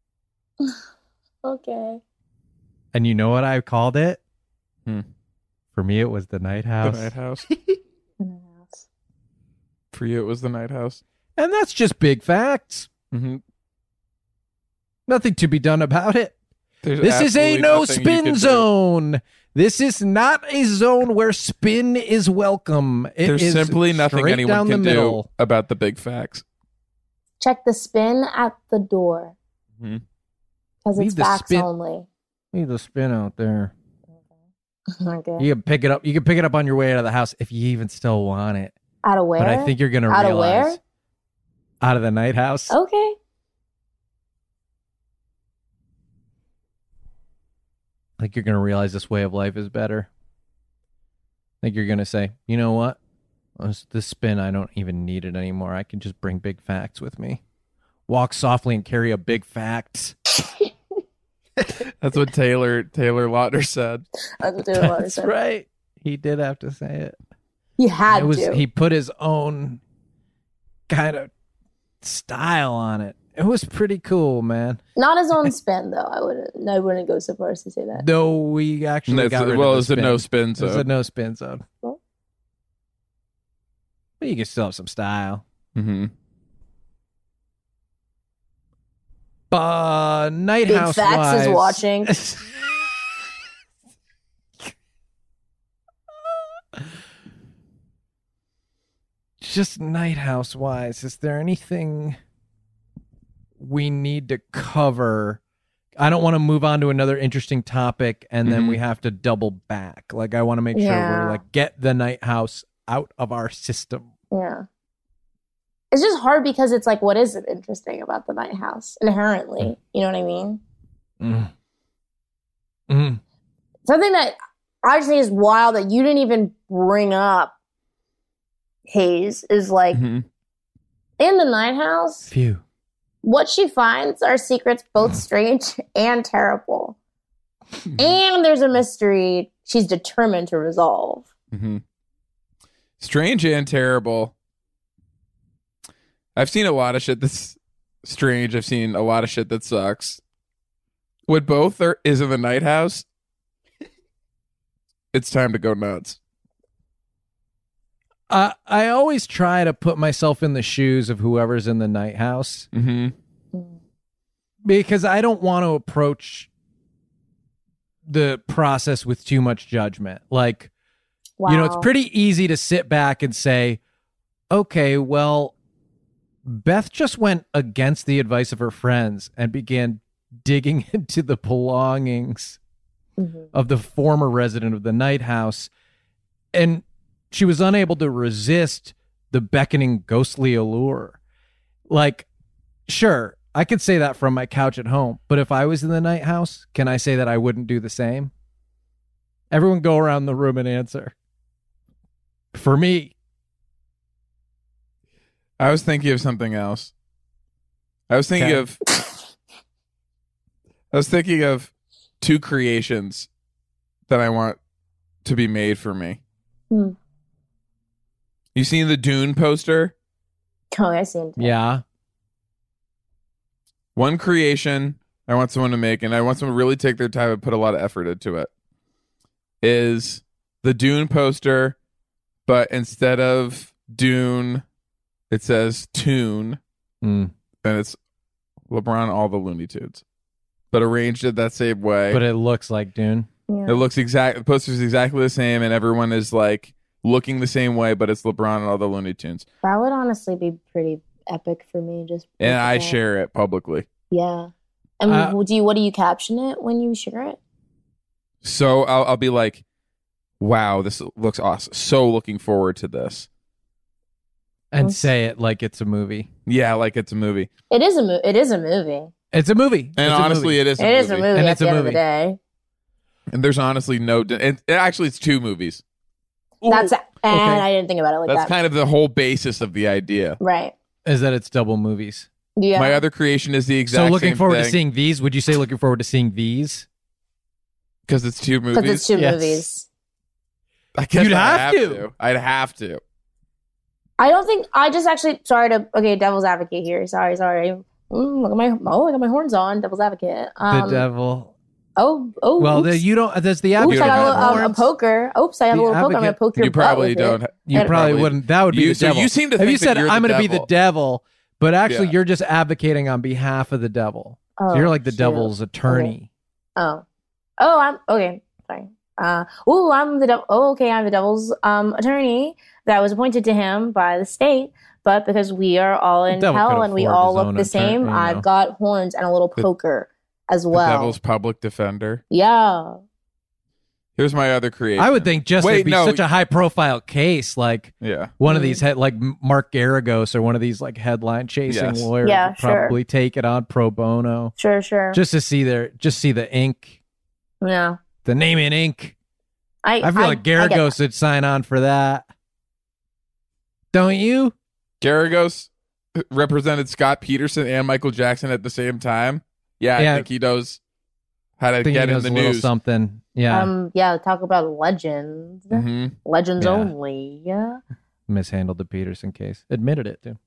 Okay. And you know what I called it? For me, it was The Night House. The Night House. For you, it was the Night House. And that's just big facts. Mm-hmm. Nothing to be done about it. There's This is a absolutely no nothing you spin can do. zone. This is not a zone where spin is welcome. It There's is simply nothing straight anyone down can the do middle. about the big facts. Check the spin at the door. Mhm. Because Leave it's the facts spin- only. Leave the spin out there. Okay. You can pick it up. You can pick it up on your way out of the house if you even still want it. Out of where? But I think you're going to Out realize. of where? Out of the Night House. Okay. I think you're going to realize this way of life is better. I think you're going to say, you know what? This spin, I don't even need it anymore. I can just bring big facts with me. Walk softly and carry a big facts. That's what Taylor Lautner said. That's what Taylor Lautner That's said. right. He did have to say it. He had to. He put his own kind of style on it. It was pretty cool, man. Not his own spin, though. I wouldn't go so far as to say that. Though we actually got rid of the it's spin. a no spin It's a zone. no spin zone. Well. But you can still have some style. Mm-hmm. Night Big House Facts wise, is watching. Just Night House wise, is there anything we need to cover? I don't want to move on to another interesting topic and then we have to double back. Like, I want to make sure we're like, get the Night House out of our system. Yeah. It's just hard because it's like, what is it interesting about the Night House inherently? You know what I mean? Something that I just think is wild that you didn't even bring up, Hayes, is like in the Night House, Phew. what she finds are secrets both strange and terrible. And there's a mystery she's determined to resolve. Strange and terrible. I've seen a lot of shit that's strange. I've seen a lot of shit that sucks. What both is in the Night House, it's time to go nuts. I always try to put myself in the shoes of whoever's in the Night House because I don't want to approach the process with too much judgment. Like, you know, it's pretty easy to sit back and say, okay, well, Beth just went against the advice of her friends and began digging into the belongings of the former resident of the Night House. And she was unable to resist the beckoning ghostly allure. Like, sure, I could say that from my couch at home, but if I was in the Night House, can I say that I wouldn't do the same? Everyone go around the room and answer. For me. I was thinking of something else. I was thinking of two creations that I want to be made for me. You seen the Dune poster? Oh, I seen it. Yeah. One creation I want someone to make, and I want someone to really take their time and put a lot of effort into it, is the Dune poster, but instead of Dune, it says Tune, and it's LeBron, all the Looney Tunes, but arranged it that same way. But it looks like Dune. It looks the poster's exactly the same, and everyone is like looking the same way, but it's LeBron and all the Looney Tunes. That would honestly be pretty epic for me. And I share it publicly. Yeah. And what do you caption it when you share it? So I'll be like, wow, this looks awesome. So looking forward to this. And say it like it's a movie. Yeah, like it's a movie. It is a movie. It is a movie. It's a movie. And honestly, it is a movie. It is a movie And at it's a the end of movie. the day. And there's honestly no... actually, it's 2 movies. That's I didn't think about it like That's that. kind of the whole basis of the idea. Right. Is that it's double movies. Yeah. My other creation is the exact So same looking forward to thing. seeing these. Would you say looking forward to seeing these? Because it's 2 movies? Because it's 2 Yes. movies. I guess You'd I'd have to. I'd have to. I don't think I just actually devil's advocate here. Sorry. Look at my I got my horns on. Devil's advocate. The devil. Oh. Well, oops. you don't. Does the Oops, advocate I have got a horns? poker. Oops, I have The a little poker. I'm gonna advocate- poke your You butt probably with don't. it. You probably wouldn't. That would be the So devil. you seem to If think you said that you're I'm the going to be the devil. devil, but actually Yeah. you're just advocating on behalf of the devil. Oh, So you're like the shoot. devil's attorney. Oh, I'm okay. Sorry. I'm the devil. Oh, okay. I'm the devil's attorney that was appointed to him by the state. But because we are all in devil hell could and we afford all his look own the same, attorney, I've got horns and a little poker as The well. devil's public defender. Yeah. Here's my other creation. I would think just it'd be such a high profile case, like one of these like Mark Garagos or one of these like headline chasing Yes. lawyers Yeah, would probably sure. take it on pro bono. Sure. Just to see the ink, Yeah. the name in ink. I feel like I get Garagos would sign on for that. Don't you? Garagos represented Scott Peterson and Michael Jackson at the same time. Yeah, I think he knows how to I think get he in knows the a little news. something. Yeah. Yeah. Talk about legends. Mhm. Legends Yeah. only. Yeah. Mishandled the Peterson case. Admitted it too.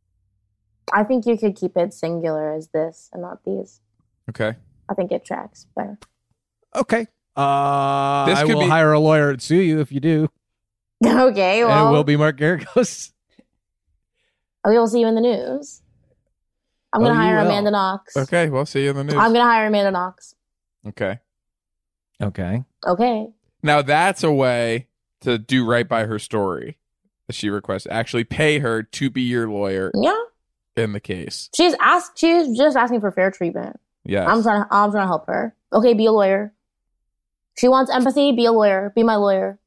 I think you could keep it singular as this and not these. Okay. I think it tracks better. Okay. This I could will be- hire a lawyer and sue you if you do. Okay. And Well, it will be Mark Garagos. we will see you in the news. I'm Oh, gonna you hire will. Amanda Knox. Okay, we'll see you in the news. I'm gonna hire Amanda Knox. Okay. Okay. Okay. Now that's a way to do right by her story that she requests. Actually pay her to be your lawyer Yeah. in the case. She's just asking for fair treatment. Yes. I'm trying to help her. Okay, be a lawyer. She wants empathy, be a lawyer. Be my lawyer.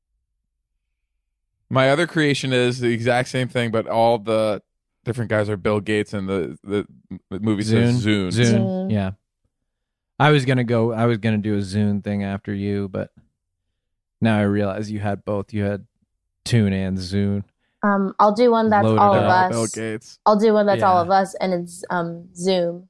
My other creation is the exact same thing, but all the different guys are Bill Gates, and the movie says Zune. Zune. Yeah. I was gonna do a Zune thing after you, but now I realize you had both. You had Tune and Zune. I'll do one that's Loaded all of up. Bill us. Gates. I'll do one that's all Yeah. of us, and it's Zoom.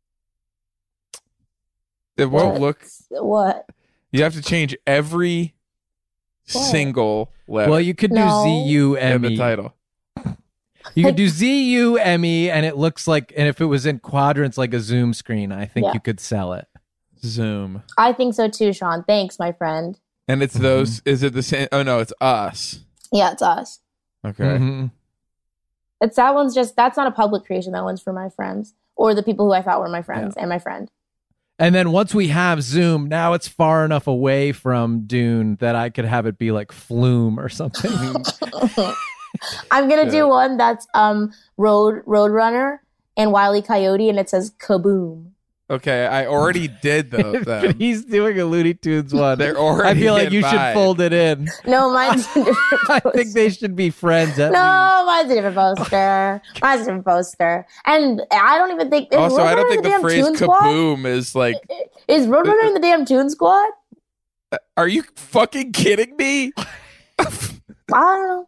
It won't What? look. What? You have to change every What? single letter Well, you could do No. in the ZUME. title. You could do ZUME, and it looks like, and if it was in quadrants like a Zoom screen, I think Yeah. you could sell it. Zoom. I think so too, Sean. Thanks, my friend. And it's those. Is it the same? Oh no, it's us. Yeah, it's us. Okay. Mhm. It's that one's that's not a public creation. That one's for my friends or the people who I thought were my friends and my friend. And then once we have Zoom, now it's far enough away from Dune that I could have it be like Flume or something. I'm gonna do one that's Roadrunner and Wile E. Coyote, and it says Kaboom. Okay, I already did them. He's doing a Looney Tunes one. They're already I feel like in you should mine. fold it in. No, mine's a different I poster. think they should be friends at least. No, mine's a different poster. Mine's a different poster. And I don't even think. Is Also, I don't Roadrunner think in the damn phrase Toon Squad? "kaboom" is like. Is Roadrunner in the damn Toon Squad? Are you fucking kidding me? I don't know.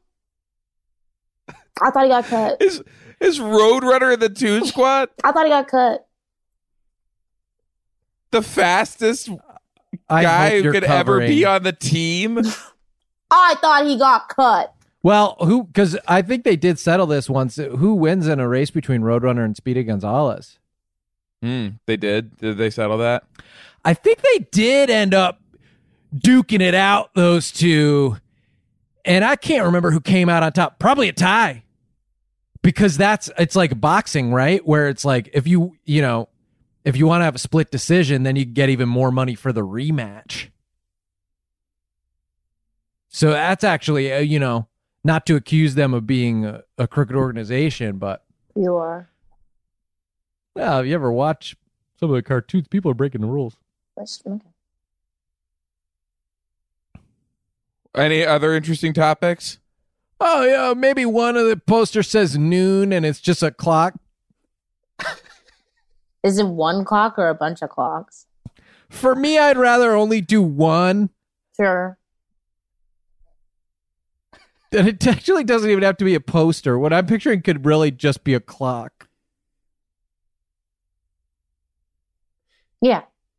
I thought he got cut. Is Roadrunner in the Toon Squad I thought he got cut. the fastest I guy hope who you're could ever be covering- on the team? I thought he got cut. Well, because I think they did settle this once. Who wins in a race between Roadrunner and Speedy Gonzalez? They did. Did they settle that? I think they did end up duking it out, those two. And I can't remember who came out on top. Probably a tie. Because it's like boxing, right? Where it's like if you want to have a split decision, then you get even more money for the rematch. So that's actually, not to accuse them of being a crooked organization, but You are. well, have you ever watched some of the cartoons, people are breaking the rules. Okay. Any other interesting topics? Oh, yeah, maybe one of the posters says noon and it's just a clock. Is it one clock or a bunch of clocks? For me, I'd rather only do one. Sure. And it actually doesn't even have to be a poster. What I'm picturing could really just be a clock. Yeah.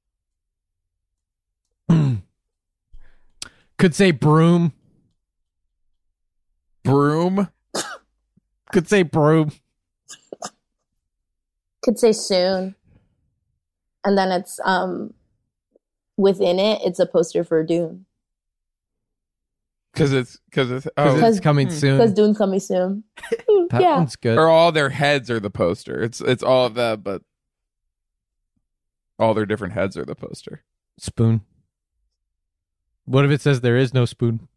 Could say broom. Broom? Could say broom. Could say soon. And then it's within it's a poster for Dune. Because it's coming soon. Because Dune's coming soon. That Yeah. one's good. Or all their heads are the poster. It's all of them, but all their different heads are the poster. Spoon. What if it says there is no spoon?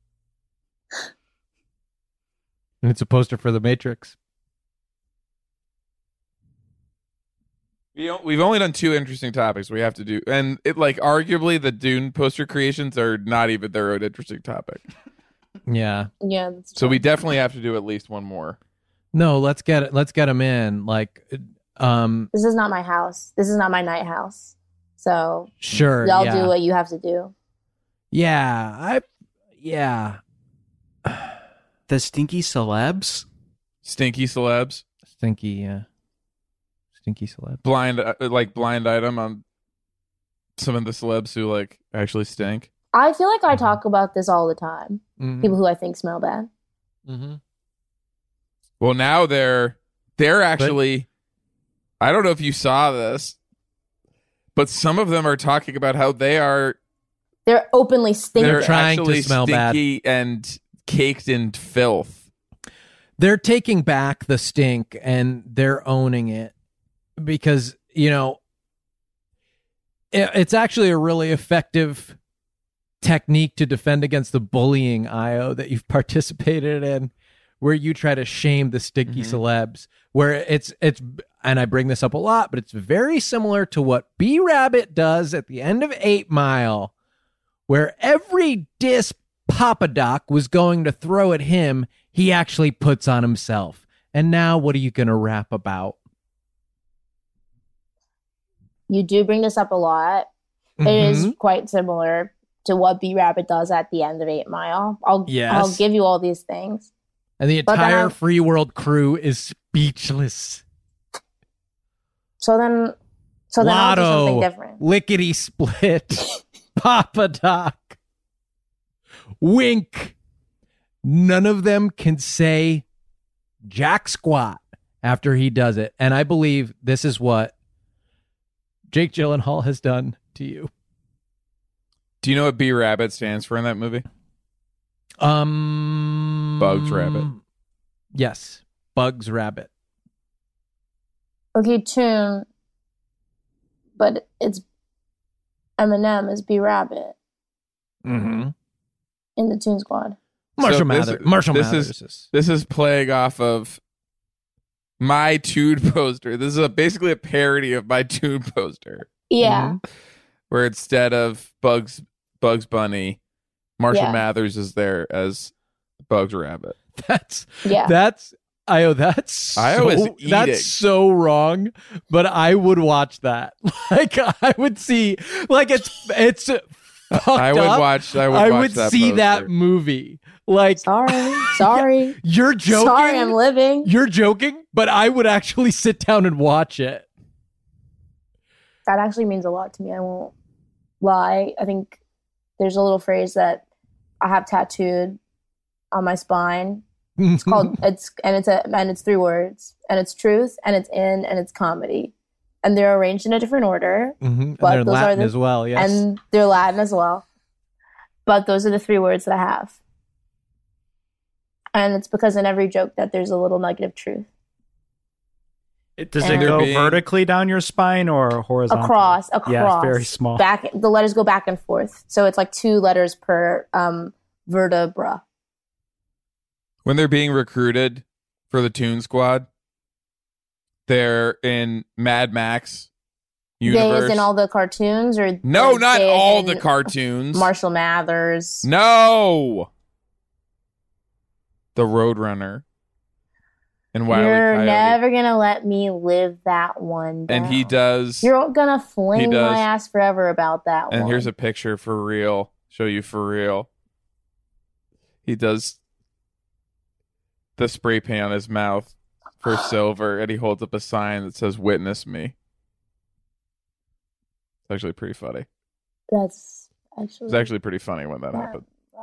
And it's a poster for the Matrix. We've only done 2 interesting topics we have to do. And it arguably the Dune poster creations are not even their own interesting topic. Yeah. Yeah. So we definitely have to do at least one more. No, let's get them in. This is not my house. This is not my night house. So sure. y'all yeah. do what you have to do. Yeah. The stinky celebs? Stinky celebs. Stinky celeb. Blind item on some of the celebs who actually stink. I feel like I talk about this all the time. Mm-hmm. People who I think smell bad. Mm-hmm. Well, now they're actually, I don't know if you saw this, but some of them are talking about how they're openly stinky. They're trying actually to smell bad stinky and caked in filth. They're taking back the stink and they're owning it because, it's actually a really effective technique to defend against the bullying, IO, that you've participated in, where you try to shame the stinky celebs, where it's and I bring this up a lot, but it's very similar to what B Rabbit does at the end of 8 Mile, where every diss Papa Doc was going to throw at him, he actually puts on himself. And now what are you going to rap about? You do bring this up a lot. It is quite similar to what B Rabbit does at the end of 8 Mile. I'll give you all these things. And the entire Free World crew is speechless. So then I'll do something different. Lickety Split, Papa Doc, Wink. None of them can say jack squat after he does it. And I believe this is what Jake Gyllenhaal has done to you. Do you know what B Rabbit stands for in that movie? Bugs Rabbit. Yes, Bugs Rabbit. Okay, Tune, but it's Eminem is B Rabbit Mm-hmm. in the Tune Squad. Marshall So Mathers. This is playing off of my Tune poster. This is basically a parody of my Tune poster. Yeah. Where instead of Bugs Bunny, Marshall Mathers is there as Bugs Rabbit. That's so so wrong, but I would watch that. I would see it's I would watch that see poster. that movie. Sorry. You're joking. Sorry, I'm living. You're joking, but I would actually sit down and watch it. That actually means a lot to me. I won't lie. I think there's a little phrase that I have tattooed on my spine. It's called it's 3 words, and it's truth, and it's in, and it's comedy, and they're arranged in a different order. Mm-hmm. But they're those Latin are as well, yes, and they're Latin as well. But those are the 3 words that I have, and it's because in every joke that there's a little nugget of truth. Does it go vertically down your spine or horizontally? Across. Yeah, it's very small. The letters go back and forth, so it's like 2 letters per vertebra. When they're being recruited for the Tune Squad, they're in Mad Max universe. Gay is in all the cartoons, or no, or not gay is all in the cartoons. Marshall Mathers. No, the Roadrunner and Wile E. You're Coyote. never gonna let me live that one down. And he does. You're gonna fling does. my ass forever about that one. And here's a picture for real. Show you for real. He does the spray paint on his mouth for silver, and he holds up a sign that says "Witness me." It's actually pretty funny. That's It's actually pretty funny when that happened.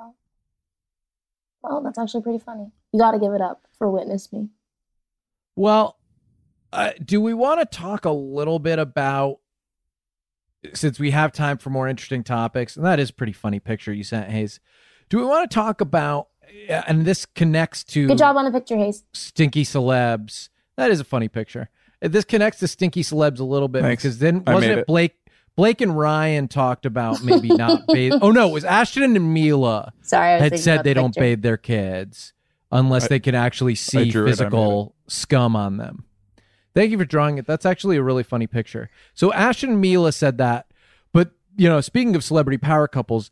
Well, that's actually pretty funny. You got to give it up for Witness Me. Well, do we want to talk a little bit about, since we have time for more interesting topics, and that is a pretty funny picture you sent, Hayes. Do we want to talk about, and this connects to... Good job on the picture, Hayes. Stinky celebs. That is a funny picture. This connects to stinky celebs a little bit. Thanks. Because then wasn't it Blake and Ryan talked about maybe not bathe. Oh no, it was Ashton and Mila. Sorry, I was had thinking said about they the don't picture. bathe their kids unless they can actually see drew it, I physical scum on them. Thank you for drawing it. That's actually a really funny picture. So Ashton and Mila said that, but speaking of celebrity power couples,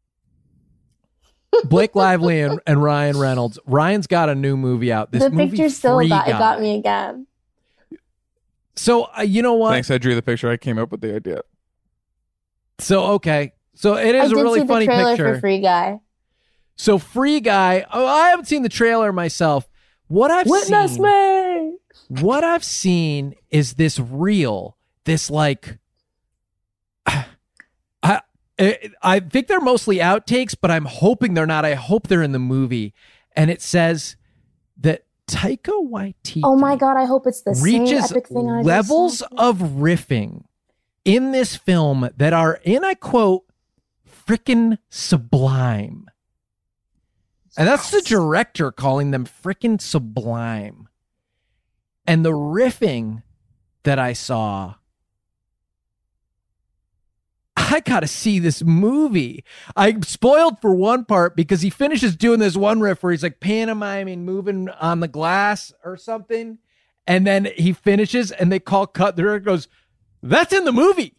Blake Lively and Ryan Reynolds. Ryan's got a new movie out. This The movie, picture still Free got Guy. me again. So you know what? Thanks, I drew the picture. I came up with the idea. So okay, so it is I a did really see funny the trailer picture. for Free Guy. So Free Guy. Oh, I haven't seen the trailer myself. What I've Witness seen, me. what I've seen is this reel. This like, I think they're mostly outtakes, but I'm hoping they're not. I hope they're in the movie. And it says that Taika Waititi. Oh my God, I hope it's the same reaches epic thing I levels just saw. of riffing in this film that are, and I quote, frickin' sublime. And that's the director calling them frickin' sublime. And the riffing that I saw, I gotta see this movie. I'm spoiled for one part because he finishes doing this one riff where he's like pantomiming, moving on the glass or something. And then he finishes and they call cut. The director goes, "That's in the movie."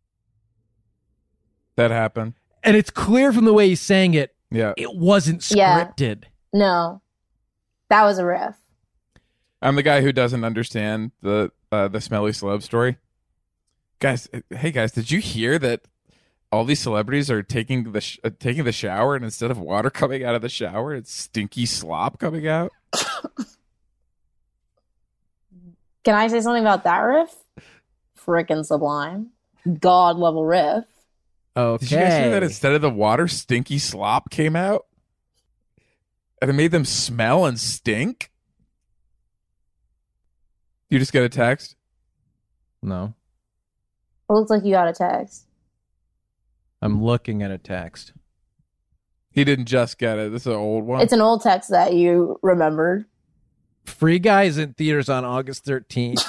That happened. And it's clear from the way he's saying it, Yeah. it wasn't Yeah. scripted. No, that was a riff. I'm the guy who doesn't understand the smelly celeb story. Guys, hey guys, did you hear that all these celebrities are taking the shower, and instead of water coming out of the shower, it's stinky slop coming out? Can I say something about that riff? Frickin' sublime. God level riff. Okay. Did you guys hear that instead of the water, stinky slop came out? And it made them smell and stink? You just get a text? No. It looks like you got a text. I'm looking at a text. He didn't just get it. This is an old one. It's an old text that you remembered. Free Guy is in theaters on August 13th.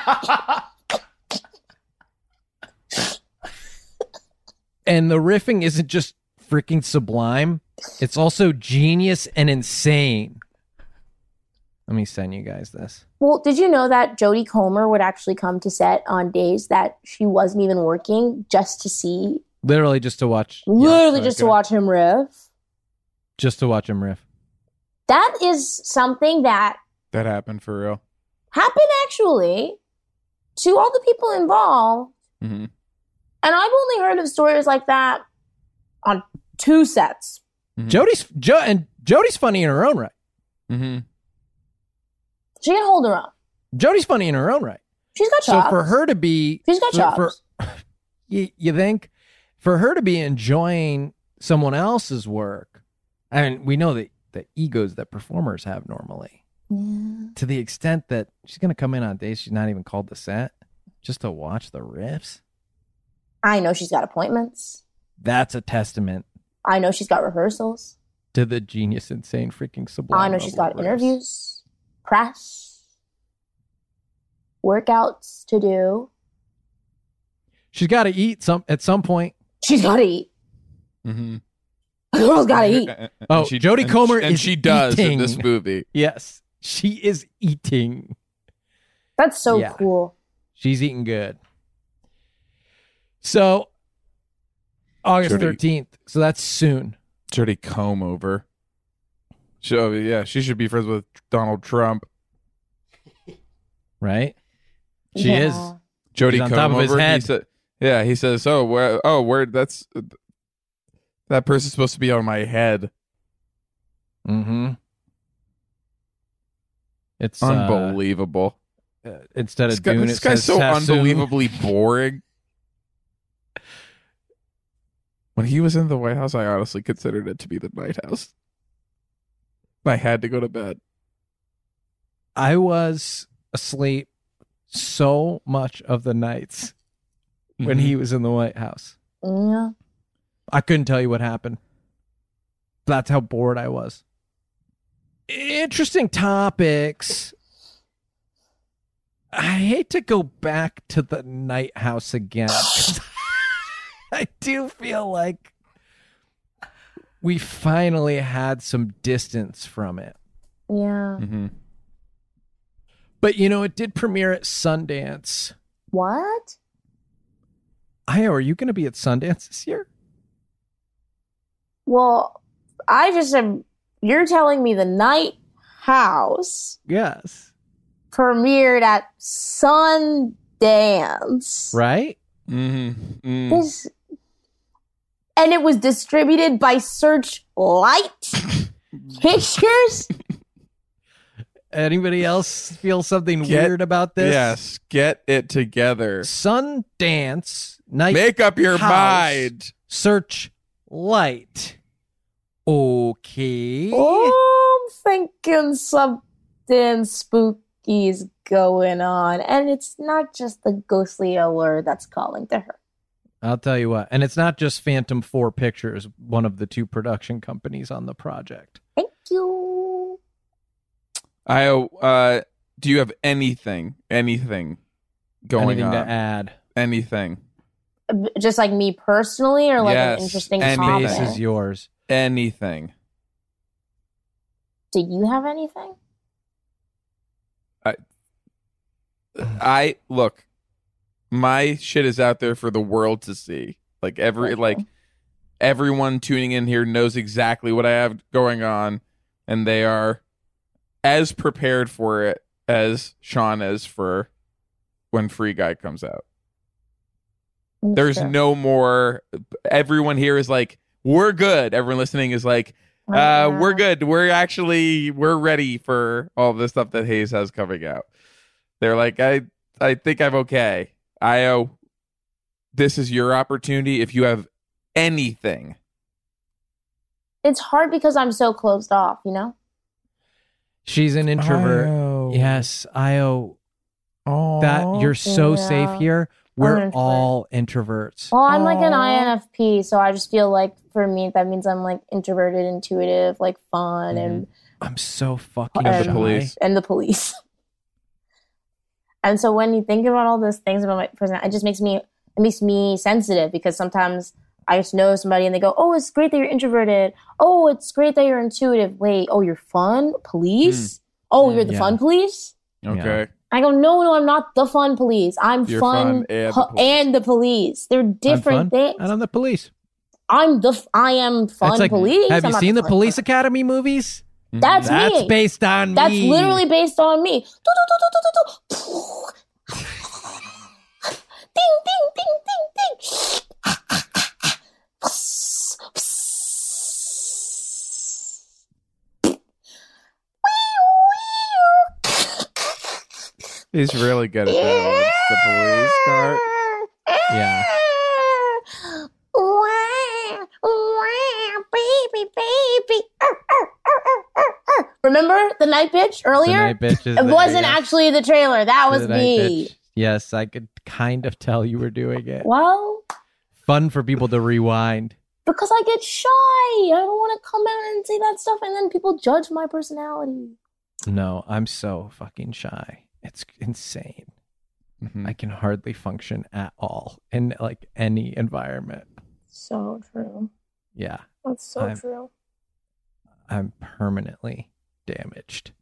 And the riffing isn't just freaking sublime. It's also genius and insane. Let me send you guys this. Well, did you know that Jodie Comer would actually come to set on days that she wasn't even working just to see, Literally just to watch. literally just to watch him riff? Just to watch him riff. That is something that That happened for real. happened actually to all the people involved. Mm-hmm. And I've only heard of stories like that on 2 sets. Mm-hmm. Jodie's funny in her own right. Mm-hmm. She can hold her own. Jodie's funny in her own right. She's got So chops. for her to be, She's got chops. You think, for her to be enjoying someone else's work, and we know that the egos that performers have normally, to the extent that she's going to come in on days she's not even called to set just to watch the riffs. I know she's got appointments. That's a testament I know she's got rehearsals. to the genius, insane, freaking sublime. I know she's got level riffs. interviews, press, workouts to do. She's got to eat at some point. She's got to eat. Mm-hmm. The girl's got to eat. Oh, Jodie Comer and is she does eating. in this movie. Yes, she is eating. That's so Yeah. cool. She's eating good. So August Jody. 13th. So that's soon. Jody comb over. So yeah, she should be friends with Donald Trump. Right? She is. Jody She's on comb top of his over. head. He says, where that's that person's supposed to be on my head. Mm-hmm. It's unbelievable. Instead of This guy's so Sassoon. unbelievably boring. When he was in the White House, I honestly considered it to be the Night House. I had to go to bed. I was asleep so much of the nights when he was in the White House. Yeah. I couldn't tell you what happened. That's how bored I was. Interesting topics. I hate to go back to the Night House again. I do feel like we finally had some distance from it. Yeah. Mm-hmm. But, it did premiere at Sundance. What? Io, are you going to be at Sundance this year? Well, I just am. You're telling me the Night House Yes. premiered at Sundance. Right? Mm-hmm. This, and it was distributed by Searchlight Pictures. Anybody else feel something weird about this? Yes, get it together. Sundance Night Make up your House, mind. Searchlight. Okay. Oh, I'm thinking something spooky is going on. And it's not just the ghostly allure that's calling to her. I'll tell you what. And it's not just Phantom 4 Pictures, one of the two production companies on the project. Thank you. Io, do you have anything going Anything on? to add? Anything? Just like me personally, or like Yes, an interesting anything. topic? This is yours. Anything. Do you have anything? I look, my shit is out there for the world to see. Like everyone tuning in here knows exactly what I have going on, and they are as prepared for it as Sean is for when Free Guy comes out. There's no more. Everyone here is like, we're good. Everyone listening is like, we're good. We're ready for all the stuff that Hayes has coming out. They're like, I think I'm okay. Io, this is your opportunity. If you have anything. It's hard because I'm so closed off, She's an introvert. Io. Yes, Io. Oh, That you're so Yeah. safe here. We're introvert. all introverts. Well, I'm like an INFP, so I just feel like for me that means I'm like introverted, intuitive, like fun, and I'm so fucking And shy. the police. and the police. And so when you think about all those things about my personality, it makes me sensitive, because sometimes I just know somebody and they go, "Oh, it's great that you're introverted. Oh, it's great that you're intuitive. Wait, oh, you're fun police. Oh, you're the Yeah. fun police." okay. I go, no, I'm not the fun police. I'm You're fun fun and the police. and the police. They're I'm different fun, things. and I'm the police. I am fun That's like, police. have I'm you not seen the fun Police person. Academy movies? That's me. based on That's me. literally based on me. Ding, ding, ding, ding, ding. He's really good at that one. The police car. Yeah. Baby. Remember the night bitch earlier? The Night Bitch is It the- wasn't yeah. actually the trailer. That was The Night me. Bitch. Yes, I could kind of tell you were doing it. Well, Fun for people to rewind. because I get shy. I don't want to come out and say that stuff, and then people judge my personality. No, I'm so fucking shy. It's insane. Mhm. I can hardly function at all in like any environment. So true. Yeah, That's so I'm- true. I'm permanently damaged.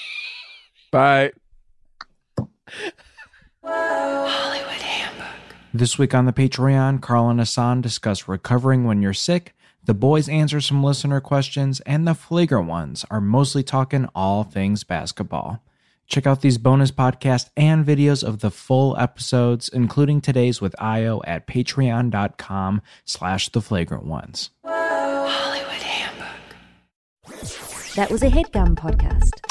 Bye. This week on the Patreon, Carl and Hassan discuss recovering when you're sick, the boys answer some listener questions, and the flagrant ones are mostly talking all things basketball. Check out these bonus podcasts and videos of the full episodes, including today's with Io at patreon.com/theflagrantones. That was a HeadGum podcast.